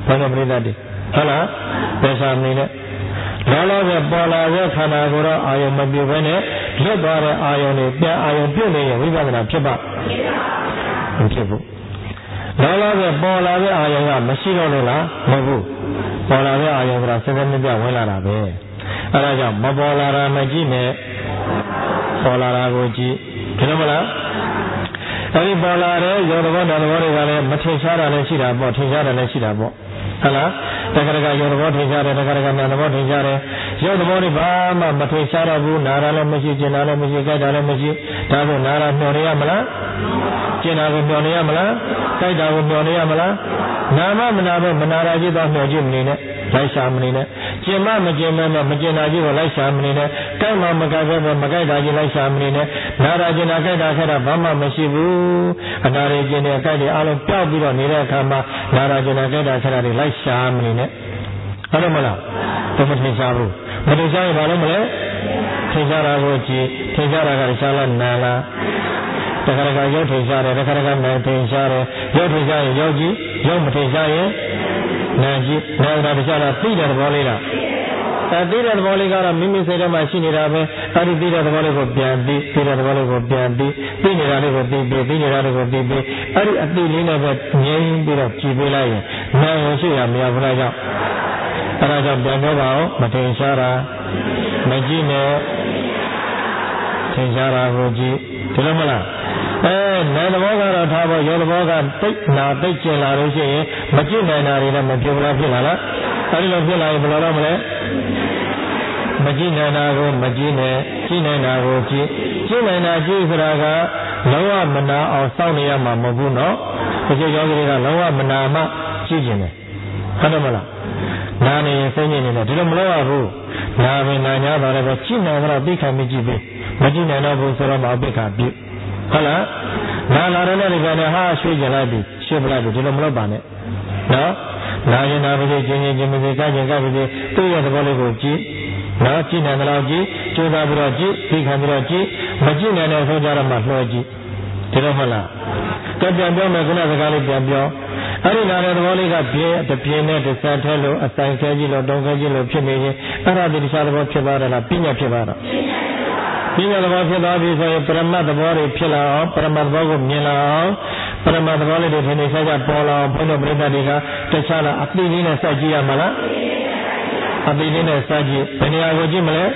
ဘာလို့မရိသတိဟုတ်လားဘယ်စာမနေနဲ့လောလောဆယ်ပေါ်လာတဲ့ခန္ဓာကိုယ်တော့အာယုံမပြုတ်ဘဲနဲ့လွတ်သွားတဲ့အာယုံတွေပြန်အာယုံပြုတ်နေရင်ဝိပဿနာဖြစ်ပါမဖြစ်ဘူးလောလောဆယ်ပေါ်လာတဲ့အာယုံကမရှိတော့လို့လားမဟုတ်ဘူးပေါ်လာတဲ့အာယုံကစစမြပြဝင်လာတာပဲအဲဒါကြောင့်မပေါ်လာတာမကြည့်နဲ့ပေါ်လာတာကိုကြည့်ဒီလိုမလားအဲဒီပေါ်လာတဲ့ယောသဘောဓာတ်သဘောတွေကလည်းမထင်ရှားတာလည်းရှိတာပေါ့ထင်ရှားတာလည်းရှိတာပေါ့ဟုတ်လားတက္ကရာယောသဘောထင်ရှားတယ်တက္ကရာနာသဘောထင်ရှားတယ်ယောသဘောတွေဘာမှမထင်ရှားတော့ဘူးနာတာလည်းမရှိကျင်တာလည်းမရှိကြိုက်တာလည်းမရှိဒါဆိုနာတာမျှော်နေရမလားကျင်တာကိုမျှော်နေရမလားကြိုက်တာကိုမျှော်နေရမလားနာမမနာပဲမနာတာကြီးတော့မျှော်ကြည့်မနေနဲ့လိုက်ရှာမနေနဲ့ကျင်မမကျင်မဲနဲ့မကျင်တာကြီးကိုလိုက်ရှာမနေနဲ့ကြိုက်မှမကြိုက်ပဲမကြိုက်တာကြီးလိုက်ရှာမနေနဲ့နာတာကျင်တာကြိုက်တာခဲ့တာဘာမှမရှိဘူးအနာရကျင်တဲ့ကြိုက်တဲ့အားလုံးပျောက်ပြီးတော့နေတဲ့အခါမှာနာတာကျင်တာကြိုက်တာခဲ့တာတွေလိုက်ရှာမနေနဲ့ဟုတ်တယ်မလားတော့မထင်ရှားဘူးမထင်ရှားရင်ဘာလို့မလဲထင်ရှားတာကိုကြည့်ထင်ရှားတာကရှားလားနာလားတခါတခါရုပ်ထင်ရှားတယ်တခါတခါနာထင်ရှားတယ်ရုပ်ထင်ရှားရင်ရုပ်ကြည့်ရုပ်မထင်ရှားရင်နာကြည့်နာတာတခြားလားသိတဲ့သဘောလေးလားသိတဲ့သဘောလေးကတော့မိမိစိတ်ထဲမှာရှိနေတာပဲအဲဒီသိတဲ့သဘောလေးကိုပြန်သိတဲ့သဘောလေးကိုပြန်သိနေတာလေးကိုသိနေတာလေးကိုသိအဲဒီအသိလေးနဲ့ပဲငြိမ်းပြီးတော့ကြည်ပေးလိုက်ရင်နာရရှိရမရဘူးလားကြောင့်အဲဒါကြောင့်ပြန်ပြောပါဦးမထင်ရှားတာမကြည့်နဲ့ထင်ရှားတာကိုကြည့်ဒီလိုမလားနာသဘောကတော့ထားဖို့ယောသဘောကတိတ်နာတိတ်ကျင်လာလို့ရှိရင်မကြည့်နိုင်တာတွေလည်းမဖြစ်ဘူးလားဖြစ်လာလားအဲဒီလိုဖြစ်လာရင်ဘယ်လိုတော့မလဲမကြည့်နိုင်တာကိုမကြည့်နဲ့ကြည့်နိုင်တာကိုကြည့်နိုင်တာကြည့်ဆိုတာကလုံးဝမနာအောင်စောင့်နေရမှာမဟုတ်ဘူးနော်ဒီလိုယောဂီတွေကလုံးဝမနာမှကြည့်ကျင်တယ်ဟုတ်တယ်မလားနာနေရင်စိတ်ညစ်နေတယ်ဒီလိုမလုပ်ရဘူးနာပဲနာ냐ပါလည်းပဲကြည့်နိုင်တော့သိခံပြီးကြည့်ပြီးမကြည့်နိုင်တော့ဘူးဆိုတော့မအပိက္ခပြုဟုတ်လားနာလာတဲ့လည်းပဲဟာရွှေ့ကြလိုက်ပြီရွှေ့ပလိုက်ပြီဒီလိုမလုပ်ပါနဲ့နော်နာရင်နာပါစေကျင်မစေကြင်ကြပါစေသူ့ရဲ့သဘောလေးကိုကြည့်နော်ကြည့်နိုင်တော့ကြည့်ကြိုးစားပြီးတော့ကြည့်သိခံပြီးတော့ကြည့်မကြည့်နိုင်တဲ့ဆိုကြတော့မှလွှဲကြည့်ဒီလိုဟုတ်လားကြပြန်ပြောမယ်ခုနစကားလေးပြန်ပြောအဲ့ဒီနာတဲ့သဘောလေးကပြင်းနဲ့တစ်ဆက်ထဲလို့အဆိုင်ခဲကြီးလို့တုံးခဲကြီးလို့ဖြစ်နေရင်အဲ့ဒါဒီတခြားသဘောဖြစ်သွားတယ်လားပညာဖြစ်သွားတော့ပညာသဘောဖြစ်သွားပြီဆိုရင်ပရမတ်သဘောတွေဖြစ်လာအောင်ပရမတ်သဘောကိုမြင်လာအောင်ပရမတ်သဘောလေးတွေထင်နေရှားကြပေါ်လာအောင်ဘုန်းတော်ပရိသတ်တွေကတခြားလားအသိလေးနဲ့စကြည့်ရမှာလားအသိလေးနဲ့စကြည့်ဘယ်နေရာကိုကြည့်မလဲ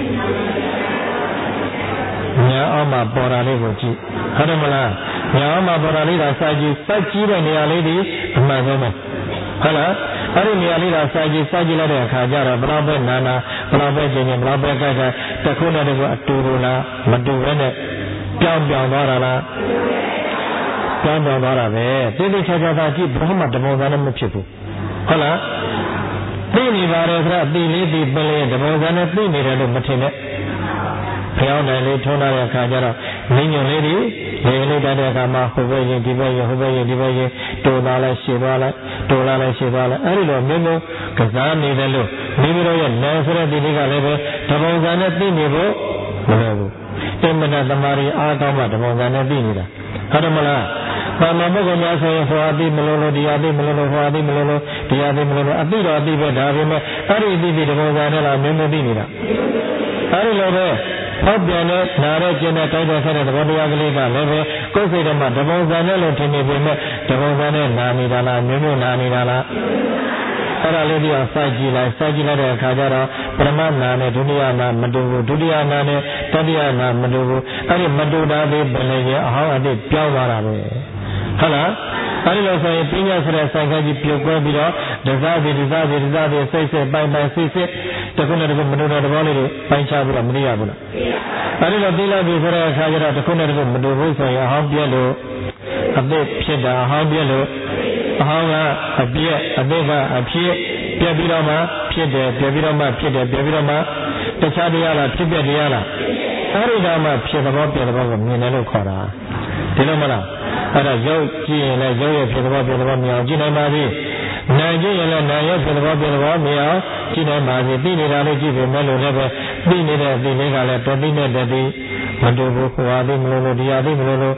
ညာအောင်မှာပေါ်တာလေးကိုကြည့်ဟုတ်တယ်မလားညာအောင်မှာပေါ်တာလေးကစကြည့်တဲ့နေရာလေးဒီအမှန်ဆုံးပဲဟုတ်လားအဲ့ဒီနေရာလေးကစကြည့်လိုက်တဲ့အခါကျတော့ဘလောက်ပဲနာဘလောက်ပဲကျင်ဘလောက်ပဲကြိုက်တခုနဲ့တခုအတူတူလားမတူဘဲနဲ့ပြောင်းသွားတာလားပြောင်းသွားတာပဲသိသိချာချာသာကြည့်ဘယ်မှတပုံစံနဲ့မဖြစ်ဘူးဟုတ်လားသိနေပါတယ်ဆိုတော့အတိလေးသိပလဲတပုံစံနဲ့သိနေတယ်လို့မထင်နဲ့ဖျောင်းတယ်လေးထုံးလာတဲ့အခါကျတော့ငိမ့်ညွန်လေးတွေလေလေးတက်တဲ့အခါမှာဟိုဘက်ရင်ဒီဘက်ရင်ဟိုဘက်ရင်ဒီဘက်ရင်တိုးလာလိုက်ရှည်သွားလိုက်တိုးလာလိုက်ရှည်သွားလိုက်အဲဒီလိုမျိုးကစားနေတယ်လို့မိမိတို့ရဲ့နာဆိုတဲ့ဒီလေးကလည်းပဲတပုံစံနဲ့သိနေဖို့မလိုဘူးအမှန်တမာရီအားကောင်းမှတပုံစံနဲ့သိနေတာဟုတ်တယ်မလားဘာမှပုဂ္ဂိုလ်များဆိုရင်ဟောအသိမလို့လို့တရားသိမလို့လို့ဟောအသိမလို့လို့တရားသိမလို့လို့အသိတော့အသိပဲဒါပေမဲ့အဲ့ဒီအသိတပုံစံနဲ့လားမျိုးသိနေတာအဲ့ဒီလိုပဲဟောပြန်တဲ့နာတဲ့ကျင်တဲ့တိုက်တဲ့ဆက်တဲ့သဘောတရားကလေးကလည်းပဲကိုယ်စိတ်ထဲမှာတပုံစံနဲ့လို့ထင်နေပေမဲ့တပုံစံနဲ့နာနေတာလားမျိုးနာနေတာလားအဲ့ဒါလေးပြီးစိုက်ကြည့်လိုက်တဲ့အခါကျတော့ပရမနာနဲ့ဒုတိယနာမတူဘူးဒုတိယနာနဲ့တတိယနာမတူဘူးအဲ့ဒီမတူတာလေးဘယ်လိုလဲအဟောင်းအတိတ်ပြောင်းသွားတာပဲဟုတ်လားအဲ့ဒီလိုဆိုရင်ပညာဆိုတဲ့ဆိုင်ခကြီးပြုတ်ကွဲပြီးတော့ဒဇာတိစိတ်ပိုင်စိတ်တခုနဲ့တခုမတူတဲ့သဘောလေးတွေပိုင်းခြားပြီးတော့မသိရဘူးလားအဲ့ဒီလိုသိလိုက်ပြီဆိုတဲ့အခါကျတော့တခုနဲ့တခုမတူဘူးဆိုရင်အဟောင်းပြက်လို့အသစ်ဖြစ်တာအဟောင်းပြက်လို့အဟောင်းကအပြက်အသစ်ကအဖြစ်ပြက်ပြီးတော့မှဖြစ်တယ်ပြက်ပြီးတော့မှဖြစ်တယ်ပြက်ပြီးတော့မှတခြားတရားလားဖြစ်ပြက်တရားလားအဲ့ဒီတော့မှဖြစ်သဘောပြက်သဘောကိုမြင်တယ်လို့ခေါ်တာဒီလိုမလားအဲ့ဒါရုပ်ကြည့်ရင်လည်းရုပ်ရဲ့ဖြစ်သဘောမြင်အောင်ကြည့်နိုင်ပါပြီနာကြည့်ရင်လည်းနာရဲ့ဖြစ်သဘောမြင်အောင်ကြည့်နိုင်ပါပြီသိနေတာလေးကြည့်ပေမဲ့လို့လည်းပဲသိနေတဲ့အသိလေးကလည်းတတိနဲ့တတိမတူဘူးဟောသည်မလို့ဒီဟာသည်မလို့ဟ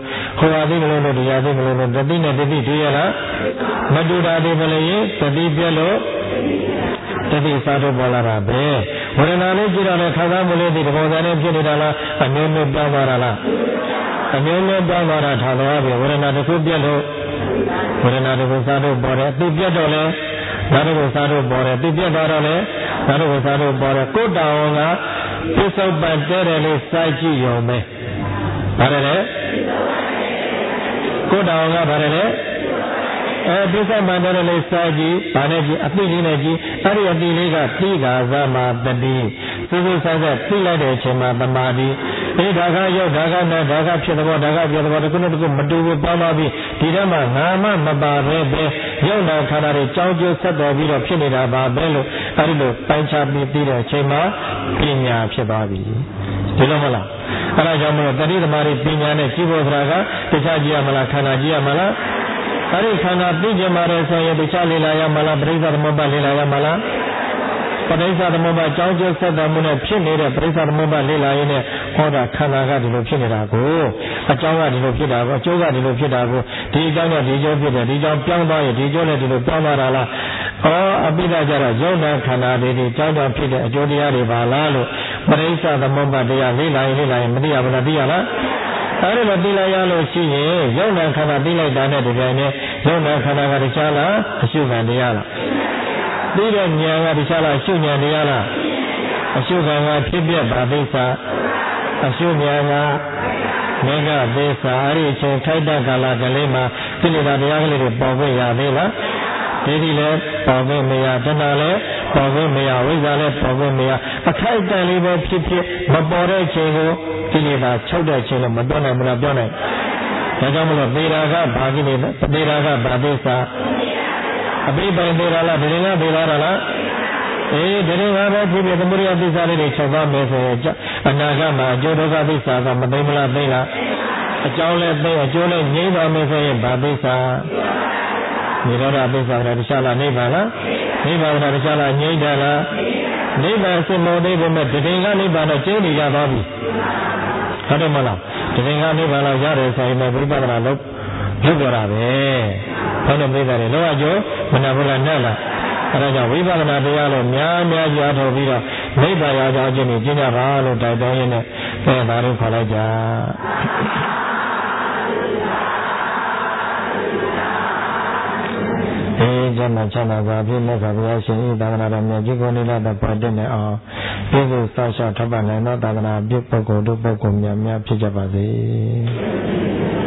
Kuwadi kalau dia ada kalau tadi nanti dia lah, maju dari beli tadi belo, tadi satu bola rabe. Orang lain juga ada kata boleh di bawah ni jadi dalam anjurnya berapa lah, anjurnya berapa lah thalo abe. Orang lain tu belo, orang lain tu satu bola, tu belo le, lalu satu bola, tu belo le, lalu satu bola. Kota orang pisau banter le saji yome, ada le. Kota orang ada le. Bisa bandar le saji, panen ji, api ni ji, hari api ni tiga zaman tadi. Susu saja tiga deh cuma temadi. Ini daga yo daga na daga piadawa kuna tu madu bapa bi. Tidak mah nama mabare be. Yo na kanari jauh satu biro piani dah babelu. Hari tu pancabi tidak cuma pinya piadawi. Tidak malah. Kalau jamu tadi temari pinya ni cibo beraga, terjadi malah kana dia malah. Hari kana pijak mara saya bicara lelaya malah berizar mobile lelaya malah. Berizar mobile jauh sedang mana piani dia berizar mobile lelaya ni orang kana kan di luar piani aku, jauh di luar piani aku, jauh di luar piani aku. Di jauh di jauh piani, di jauh piang dah, di jauh di luar piang dah lah. Oh, abis ajar jauh nak kana di jauh piani, jauh dia di bawah lu. Berizar mobile dia lelaya mesti apa dia lah. Hari nanti laya lo sih, jauh nak kana dilai dana di sana, jauh nak kana kari cala, asyukan dia lah. Tidak nyanga di cala, asyuknya dia lah. Asyukan ngah tiada berbeza, asyuknya mega beza. Hari ceng kaitan kala kelima, tidak dia kelima bawa ya dia lah. Jadi le bawa mea, tanah le bawa mea, wizar le bawa mea. Kaitan lima pipi, bawa cenggu. Ini dah coba cila madonna mula dona. Jangan mula beraga bagi ni, beraga berbeza. Abi beraga beraga lah. Beraga berarti kemudian abis hari ni coba mesej. Anaga majodoh abis ada madai mula bela. Jauh le ni dah mesej berbeza. Ni dah abis ada risalah ni bala. Ni bala risalah ni dah lah. Ni bahasa model benar. Dengar ni bala ciri ya babi. Ada malam. Dengar ni bala jari saya mau berbicara lalu berapa? Kalau berbicara lalu aja mana bulan nala. Kalau jauh berbicara dia lalu mian jauh bira. Ni bayar jauh jenis jenis lalu dah ni. Saya baru kalau jah. Jangan cakap bahagia nak sini tak ada juga ni lah dapat ni Itu sahaja dapat ni nak tak ada biar pokok tu pokok miam miam saja pasti.